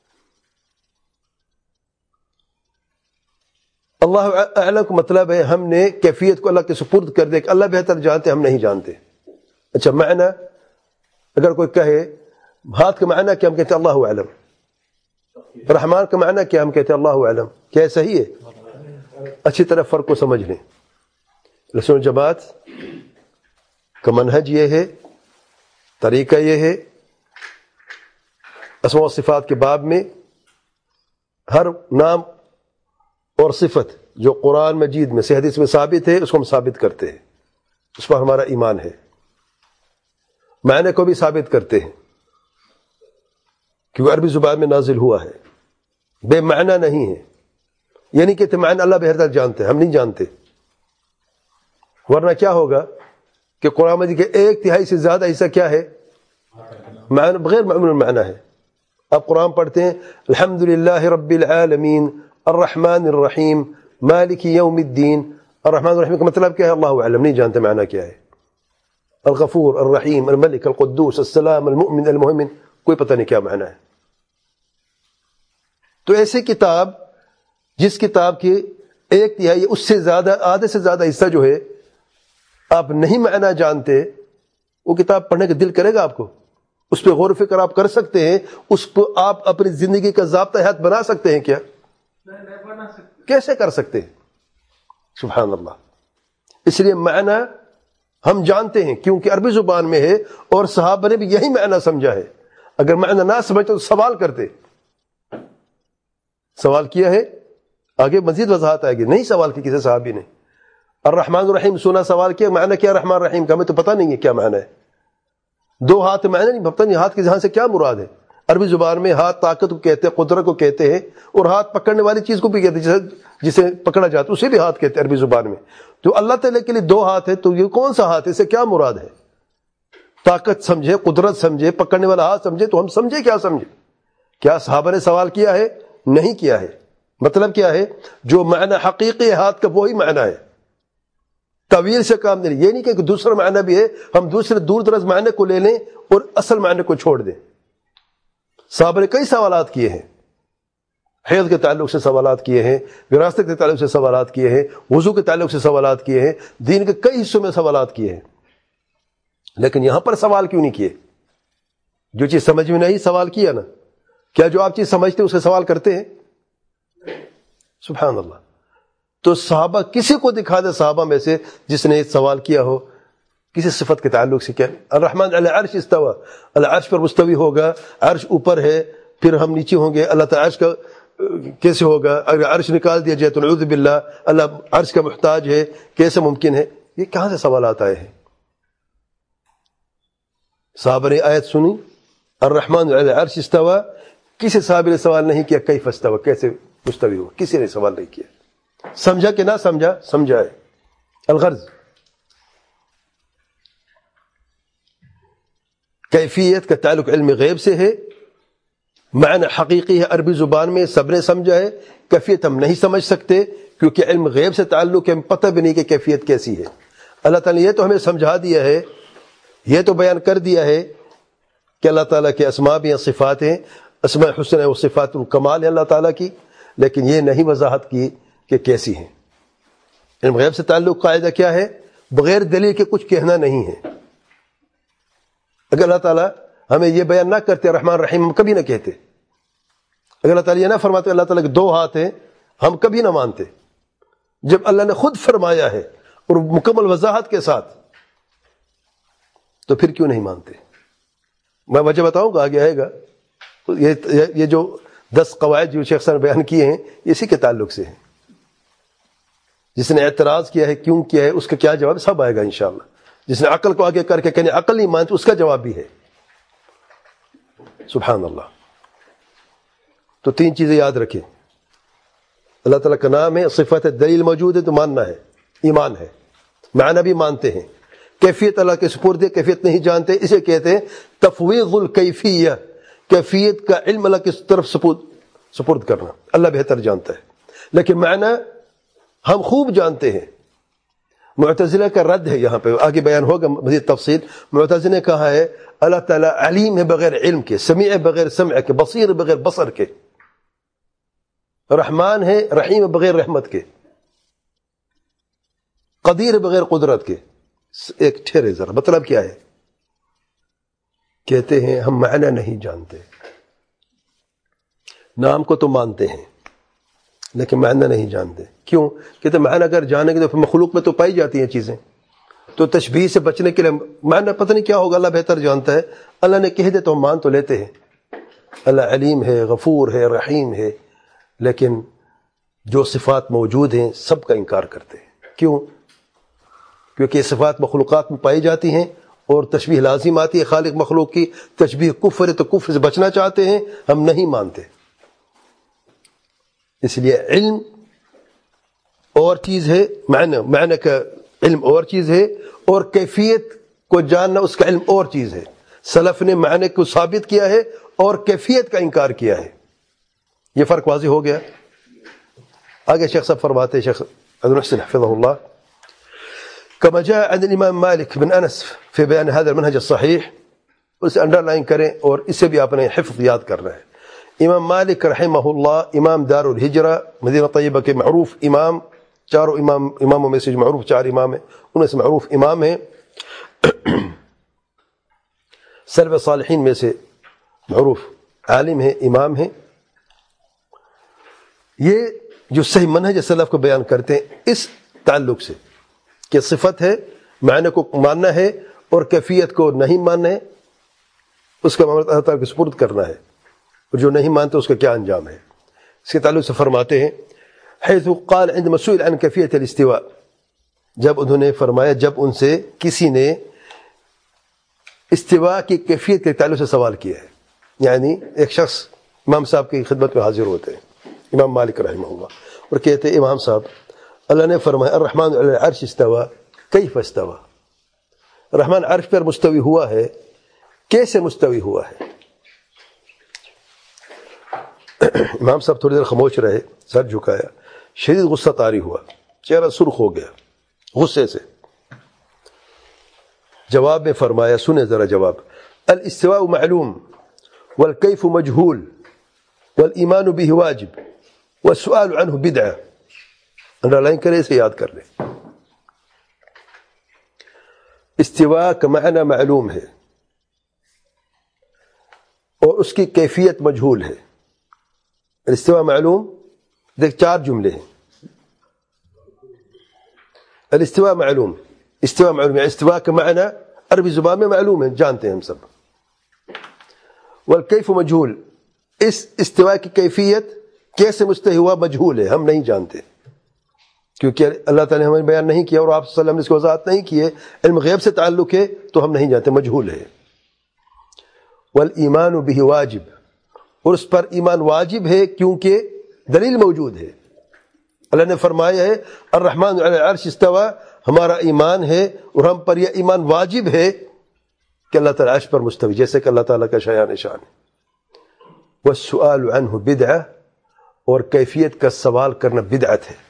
اللہ اعلم کا مطلب ہے ہم نے کیفیت کو اللہ کے سپرد کر دے کہ اللہ بہتر جانتے, ہم نہیں جانتے. اچھا معنی اگر کوئی کہے ہاتھ کا معنی کیا, ہم کہتے ہیں اللہ اعلم. رحمان کا معنی کیا, ہم کہتے ہیں اللہ اعلم. کیا صحیح ہے؟ اچھی طرح فرق کو سمجھ لیں. لسن جماعت کا منہج یہ ہے, طریقہ یہ ہے, اسماء و صفات کے باب میں ہر نام اور صفت جو قرآن مجید میں سے حدیث میں ثابت ہے اس کو ہم ثابت کرتے ہیں, اس پر ہمارا ایمان ہے. معنی کو بھی ثابت کرتے ہیں کیونکہ عربی زبان میں نازل ہوا ہے, بے معنی نہیں ہے. یعنی کہ معنی اللہ بہتر جانتے ہیں, ہم نہیں جانتے. ورنہ کیا ہوگا کہ قرآن مجید کے ایک تہائی سے زیادہ حصہ کیا ہے, معنی بغیر معلوم المعنی ہے. آپ قرآن پڑھتے ہیں الحمدللہ رب العالمین الرحمن الرحیم مالک یوم الدین. الرحمن الرحیم کا مطلب کیا ہے اللہ اعلم, نہیں جانتے معنی کیا ہے. الغفور الرحیم الملک القدوس السلام المؤمن المہمن, کوئی پتہ نہیں کیا معنی ہے. تو ایسی کتاب جس کتاب کی ایک تہائی اس سے زیادہ, آدھے سے زیادہ حصہ جو ہے آپ نہیں معنی جانتے, وہ کتاب پڑھنے کا دل کرے گا آپ کو؟ اس پہ غور و فکر آپ کر سکتے ہیں؟ اس کو آپ اپنی زندگی کا ضابطہ حیات بنا سکتے ہیں کیا؟ کیسے کر سکتے ہیں؟ سبحان اللہ. اس لیے معنی ہم جانتے ہیں کیونکہ عربی زبان میں ہے اور صحابہ نے بھی یہی معنی سمجھا ہے. اگر معنی نہ سمجھتے تو سوال کرتے, سوال کیا ہے, آگے مزید وضاحت آئے گی. نہیں سوال کی کسی صحابی نے. الرحمن الرحیم سنا, سوال کیا معنی کیا رحمان الرحیم کا, ہمیں تو پتہ نہیں ہے کیا معنی ہے. دو ہاتھ معنی نہیں پتہ نہیں, ہاتھ کے جہاں سے کیا مراد ہے. عربی زبان میں ہاتھ طاقت کو کہتے ہیں, قدرت کو کہتے ہیں, اور ہاتھ پکڑنے والی چیز کو بھی کہتے ہیں, جسے پکڑا جاتا ہے اسے بھی ہاتھ کہتے ہیں عربی زبان میں. تو اللہ تعالیٰ کے لیے دو ہاتھ ہے, تو یہ کون سا ہاتھ ہے, اس سے کیا مراد ہے؟ طاقت سمجھے, قدرت سمجھے, پکڑنے والا ہاتھ سمجھے, تو ہم سمجھے کیا سمجھے. کیا صحابہ نے سوال کیا ہے؟ نہیں کیا ہے. مطلب کیا ہے؟ جو معنی حقیقی ہے ہاتھ کا وہی معنی ہے, تعویل سے کام نہیں. یہ نہیں کہ دوسرا معنی بھی ہے, ہم دوسرے دور دراز معنی کو لے لیں اور اصل معنی کو چھوڑ دیں. صحابہ نے کئی سوالات کیے ہیں, حیض کے تعلق سے سوالات کیے ہیں, وراثت کے تعلق سے سوالات کیے ہیں, وضو کے تعلق سے سوالات کیے ہیں, دین کے کئی حصوں میں سوالات کیے ہیں. لیکن یہاں پر سوال کیوں نہیں کیے؟ جو چیز سمجھ میں نہیں سوال کیا نا. کیا جو آپ چیز سمجھتے اس سے سوال کرتے ہیں؟ سبحان اللہ. تو صحابہ کسی کو دکھا دے صحابہ میں سے جس نے سوال کیا ہو کسی صفت کے تعلق سے. کیا الرحمن علی العرش استوى, العرش پر مستوی ہوگا, عرش اوپر ہے, پھر ہم نیچے ہوں گے. اللہ تعالی عرش کا کیسے ہوگا؟ اگر عرش نکال دیا جائے تو نعوذ باللہ اللہ عرش کا محتاج ہے, کیسے ممکن ہے؟ یہ کہاں سے سوالات آئے ہیں؟ صحابہ نے آیت سنی الرحمن علی العرش استوى, کسی صحابی نے سوال نہیں کیا کیف استوى, کیسے مستوی ہو, کسی نے سوال نہیں کیا. سمجھا کہ نہ سمجھا؟ سمجھا ہے. الغرض کیفیت کا تعلق علم غیب سے ہے, معنی حقیقی ہے عربی زبان میں, سب نے سمجھا ہے. کیفیت ہم نہیں سمجھ سکتے کیونکہ علم غیب سے تعلق ہے, ہم پتہ بھی نہیں کہ کیفیت کیسی ہے. اللہ تعالیٰ نے یہ تو ہمیں سمجھا دیا ہے, یہ تو بیان کر دیا ہے کہ اللہ تعالیٰ کے اسماء بھی ہیں, صفات ہیں, اسماء حسنہ و صفات الکمال ہے اللہ تعالیٰ کی, لیکن یہ نہیں وضاحت کی کہ کیسی ہیں. علم غیب سے تعلق قاعدہ کیا ہے؟ بغیر دلیل کے کچھ کہنا نہیں ہے. اگر اللہ تعالیٰ ہمیں یہ بیان نہ کرتے رحمان رحیم, ہم کبھی نہ کہتے. اگر اللہ تعالیٰ یہ نہ فرماتے اللہ تعالیٰ کے دو ہاتھ ہیں, ہم کبھی نہ مانتے. جب اللہ نے خود فرمایا ہے اور مکمل وضاحت کے ساتھ, تو پھر کیوں نہیں مانتے؟ میں وجہ بتاؤں گا, آگے آئے گا. یہ یہ جو دس قواعد جو شیخ صاحب نے بیان کیے ہیں اسی کے تعلق سے ہیں. جس نے اعتراض کیا ہے کیوں کیا ہے اس کا کیا جواب سب آئے گا انشاءاللہ. جس نے عقل کو آگے کر کے کہنے عقل نہیں مانتے اس کا جواب بھی ہے. سبحان اللہ. تو تین چیزیں یاد رکھیں. اللہ تعالیٰ کا نام ہے, صفت ہے, دلیل موجود ہے تو ماننا ہے, ایمان ہے. معنی بھی مانتے ہیں. کیفیت اللہ کے سپرد ہے, کیفیت نہیں جانتے, اسے کہتے ہیں تفویض الکیفیہ. کیفیت کا علم اللہ کی طرف سپرد کرنا, اللہ بہتر جانتا ہے. لیکن معنی ہم خوب جانتے ہیں. معتزلہ کا رد ہے یہاں پہ, آگے بیان ہوگا مزید تفصیل. معتزلہ نے کہا ہے اللہ تعالیٰ علیم ہے بغیر علم کے, سمیع بغیر سمع کے, بصیر بغیر بصر کے, رحمان ہے رحیم بغیر رحمت کے, قدیر بغیر قدرت کے. ایک ٹھہرے ذرا, مطلب کیا ہے؟ کہتے ہیں ہم معنی نہیں جانتے, نام کو تو مانتے ہیں لیکن معنی نہیں جانتے. کیوں؟ کہتے ہیں معنی اگر جانیں گے تو پھر مخلوق میں تو پائی جاتی ہیں چیزیں, تو تشبیہ سے بچنے کے لیے معنی پتہ نہیں کیا ہوگا, اللہ بہتر جانتا ہے. اللہ نے کہہ دے تو ہم مان تو لیتے ہیں. اللہ علیم ہے, غفور ہے, رحیم ہے, لیکن جو صفات موجود ہیں سب کا انکار کرتے ہیں. کیوں؟ کیونکہ یہ صفات مخلوقات میں پائی جاتی ہیں اور تشبیہ لازم آتی ہے خالق مخلوق کی. تشبیہ کفر ہے تو کفر سے بچنا چاہتے ہیں, ہم نہیں مانتے. اس لیے علم اور چیز ہے, معنی معنی کا علم اور چیز ہے, اور کیفیت کو جاننا اس کا علم اور چیز ہے. سلف نے معنی کو ثابت کیا ہے اور کیفیت کا انکار کیا ہے. یہ فرق واضح ہو گیا. آگے شیخ صاحب فرماتے ہیں, شیخ عبد المحسن حفظه الله, كما جاء عن الامام مالك بن انس في بيان هذا المنهج الصحيح. اسے انڈر لائن کریں اور اسے بھی اپنے حفظ یاد کرنا ہے. امام مالک رحمہ اللہ امام دار الہجرہ مدینہ طیبہ کے معروف امام, چاروں امام اماموں میں سے معروف چار امام ہیں, ان سے معروف امام ہیں. سلف صالحین میں سے معروف عالم ہیں, امام ہیں. یہ جو صحیح منہج سلف کو بیان کرتے ہیں اس تعلق سے کہ صفت ہے, معنی کو ماننا ہے اور کیفیت کو نہیں ماننا ہے, اس کا معاملہ اللہ تعالیٰ کو سپرد کرنا ہے, اور جو نہیں مانتے اس کا کیا انجام ہے. اس کے تعلق سے فرماتے ہیں حیث قال عندما سئل عن کیفیت الاستواء, جب انہوں نے فرمایا, جب ان سے کسی نے استواء کی کیفیت کے تعلق سے سوال کیا ہے. یعنی ایک شخص امام صاحب کی خدمت میں حاضر ہوتے ہیں, امام مالک رحمہ اللہ, اور کہتے ہیں امام صاحب اللہ نے فرمایا الرحمن علی العرش استوى کیف استوى, رحمان عرش پر مستوی ہوا ہے, کیسے مستوی ہوا ہے؟ امام صاحب تھوڑی دیر خاموش رہے, سر جھکایا, شدید غصہ طاری ہوا, چہرہ سرخ ہو گیا غصے سے. جواب میں فرمایا, سنیں ذرا جواب, الاستواء معلوم والکیف مجہول والایمان به واجب والسؤال عنه بدعہ. انڈر لائن کرے, اسے یاد کر لیں. استواء کا معنی معلوم ہے اور اس کی کیفیت مجہول ہے. الاستواء معلوم, دیکھ چار جملے ہیں. الاستواء معلوم, استواء معلوم يعني استواء کا معنی عربی زبان میں معلوم ہے, جانتے ہیں ہم سب. والکیف مجہول, اس استواء کی کیفیت کیسے مستوی ہوا مجہول ہے, ہم نہیں جانتے, کیونکہ اللہ تعالیٰ نے ہمیں بیان نہیں کیا اور آپ صلی اللہ علیہ وسلم نے اس کو وضاحت نہیں کی ہے. علم غیب سے تعلق ہے تو ہم نہیں جانتے, مجہول ہے. والایمان به واجب, اور اس پر ایمان واجب ہے کیونکہ دلیل موجود ہے. اللہ نے فرمایا ہے الرحمن علی العرش استوى, ہمارا ایمان ہے اور ہم پر یہ ایمان واجب ہے کہ اللہ تعالیٰ عرش پر مستوی, جیسے کہ اللہ تعالیٰ کا شایان شان ہے. والسؤال عنہ بدعہ, اور کیفیت کا سوال کرنا بدعت ہے.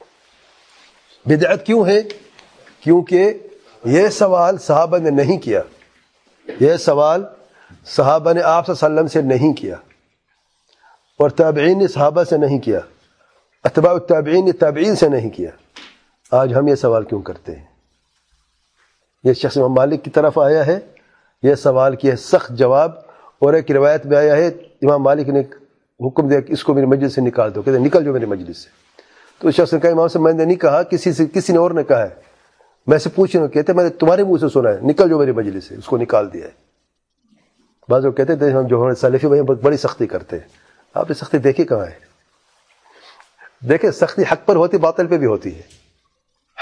بدعت کیوں ہے؟ کیونکہ یہ سوال صحابہ نے نہیں کیا, یہ سوال صحابہ نے آپ صلی اللہ علیہ وسلم سے نہیں کیا, اور تابعین نے صحابہ سے نہیں کیا, اتباع التابعین نے تابعین سے نہیں کیا. آج ہم یہ سوال کیوں کرتے ہیں؟ یہ شخص امام مالک کی طرف آیا ہے, یہ سوال کیا, سخت جواب, اور ایک روایت میں آیا ہے امام مالک نے حکم دیا کہ اس کو میری مجلس سے نکال دو, کہتے ہیں نکل جو میری مجلس سے. تو اس شخص نے کہا امام صاحب میں نے نہیں کہا, کسی سے کسی نے اور نے کہا ہے, میں سے پوچھ رہا ہوں, کہتے میں نے تمہارے منہ سے سنا ہے, نکل جو میری مجلس سے, اس کو نکال دیا ہے. بعض لوگ کہتے تھے ہم جو ہمارے سلفی بھائی بڑی سختی کرتے ہیں. آپ نے سختی دیکھی کہاں ہے؟ دیکھیں سختی حق پر ہوتی, باطل پہ بھی ہوتی ہے.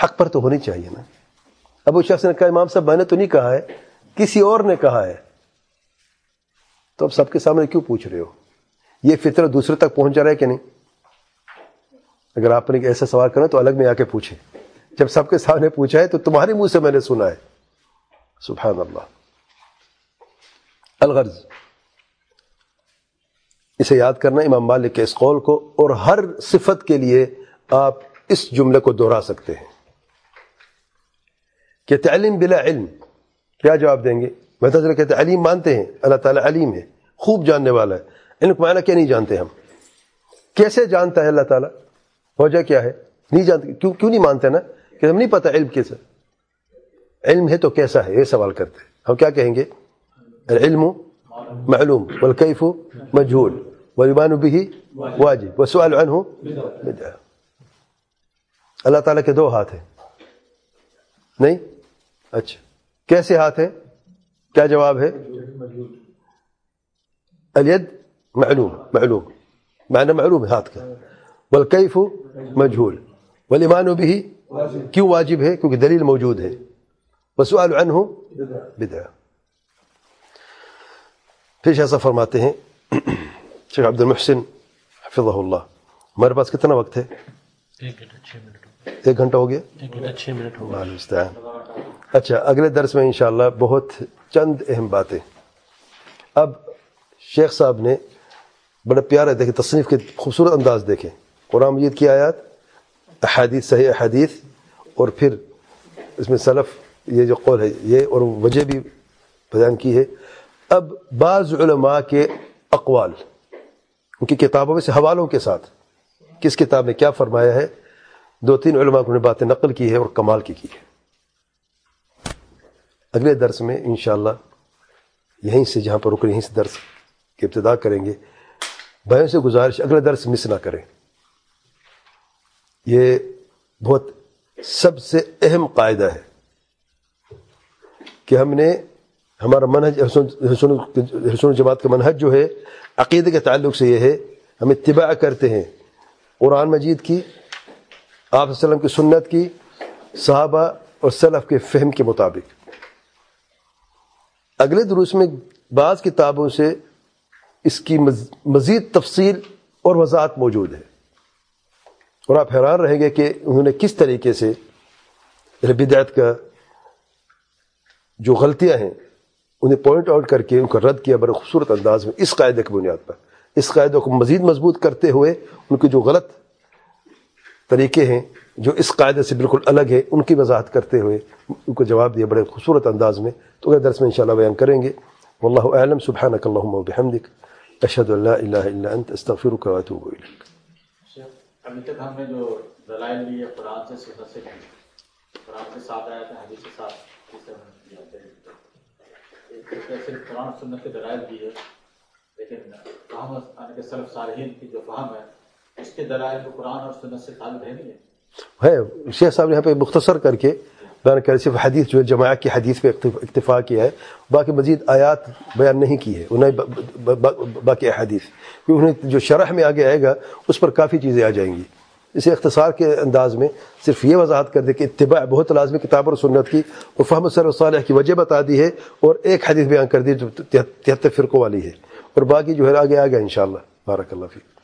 حق پر تو ہونی چاہیے نا. اب وہ شخص نے کہا امام صاحب میں نے تو نہیں کہا ہے, کسی اور نے کہا ہے, تو اب سب کے سامنے کیوں پوچھ رہے ہو؟ یہ فطرت دوسرے تک پہنچ جا رہا ہے کہ نہیں؟ اگر آپ نے ایسا سوال کرنا تو الگ میں آ کے پوچھیں. جب سب کے سامنے پوچھا ہے تو تمہارے منہ سے میں نے سنا ہے. سبحان اللہ. الغرض, اسے یاد کرنا امام مالک کے اس قول کو, اور ہر صفت کے لیے آپ اس جملے کو دہرا سکتے ہیں کہ تعلیم بلا علم. کیا جواب دیں گے؟ معتزلہ کہتے ہیں علیم مانتے ہیں, اللہ تعالیٰ علیم ہے, خوب جاننے والا ہے. علم کو معنی کیا نہیں جانتے ہم؟ کیسے جانتا ہے اللہ تعالیٰ؟ وجہ کیا ہے؟ نہیں جانتے. کیوں کیوں نہیں مانتے نا؟ کہ ہم نہیں پتہ علم کیسا, علم ہے تو کیسا ہے, یہ سوال کرتے ہیں. ہم کیا کہیں گے؟ العلم معلوم والکیف مجہول والایمان به واجب والسؤال عنہ بدعہ. اللہ تعالیٰ کے دو ہاتھ ہیں نہیں؟ اچھا, کیسے ہاتھ ہیں؟ کیا جواب ہے؟ الید معلوم, معلوم معنی معلوم ہے ہاتھ کا. والکیف مجہول والایمان به کیوں واجب ہے؟ کیونکہ دلیل موجود ہے. والسؤال عنہ بدعہ. پھر ایسا فرماتے ہیں شیخ عبد المحسن حفظہ اللہ. ہمارے پاس کتنا وقت ہے؟ ایک گھنٹہ ہو گیا, ایک گھنٹہ چھ منٹ ہو گیا. اچھا, اگلے درس میں انشاءاللہ بہت چند اہم باتیں. اب شیخ صاحب نے بڑا پیارا, دیکھیں تصنیف کے خوبصورت انداز دیکھیں. قرآن مجید کی آیات, احادیث, صحیح احادیث, اور پھر اس میں سلف یہ جو قول ہے یہ, اور وجہ بھی بیان کی ہے. اب بعض علماء کے اقوال ان کی کتابوں میں سے حوالوں کے ساتھ کس کتاب میں کیا فرمایا ہے, دو تین علماء کو نے باتیں نقل کی ہے اور کمال کی کی ہے. اگلے درس میں انشاءاللہ یہیں سے جہاں پر رکن یہیں سے درس کی ابتدا کریں گے. بھائیوں سے گزارش اگلے درس مس نہ کریں. یہ بہت سب سے اہم قاعدہ ہے کہ ہم نے ہمارا منہج رسول جماعت کا منہج جو ہے عقیدے کے تعلق سے یہ ہے, ہم اتباع کرتے ہیں قرآن مجید کی, آپ صلی اللہ علیہ وسلم کی سنت کی, صحابہ اور سلف کے فہم کے مطابق. اگلے دروس میں بعض کتابوں سے اس کی مزید تفصیل اور وضاحت موجود ہے, اور آپ حیران رہیں گے کہ انہوں نے کس طریقے سے بدعت کا جو غلطیاں ہیں انہیں پوائنٹ آؤٹ کر کے ان کا رد کیا بڑے خوبصورت انداز میں, اس قاعدے کی بنیاد پر. اس قاعدے کو مزید مضبوط کرتے ہوئے ان کے جو غلط طریقے ہیں جو اس قاعدے سے بالکل الگ ہے ان کی وضاحت کرتے ہوئے ان کو جواب دیا بڑے خوبصورت انداز میں. تو اگلے درس میں انشاءاللہ بیان کریں گے. واللہ اعلم. سبحانک اللہم وبحمدک, اشہد ان لا الہ الا انت, استغفرک واتوب الیک. ابھی تک ہم نے جو دلائل لیے قرآن سے, سنت سے, قرآن سے ساتھ آیا تھا, حدیث سے ساتھ, صرف قرآن اور سنت کے دلائل دی ہے, لیکن فہم آنے کے سلف صالحین کی جو فہم ہے اس کے دلائل کو قرآن اور سنت سے تعلق ہے نہیں ہے. شیخ صاحب نے یہاں پہ مختصر کر کے بیان کر, صرف حدیث جو جماعت کی حدیث پہ اکتفا کیا ہے, باقی مزید آیات بیان نہیں کی ہے, انہیں باقی احادیث, کیونکہ انہیں جو شرح میں آگے آئے گا اس پر کافی چیزیں آ جائیں گی. اسے اختصار کے انداز میں صرف یہ وضاحت کر دے کہ اتباع بہت لازمی کتاب اور سنت کی, اور فہم سلف صالح کی وجہ بتا دی ہے, اور ایک حدیث بیان کر دی جو تہتر فرقوں والی ہے, اور باقی جو ہے آگے آگے انشاءاللہ. بارک اللہ فیک.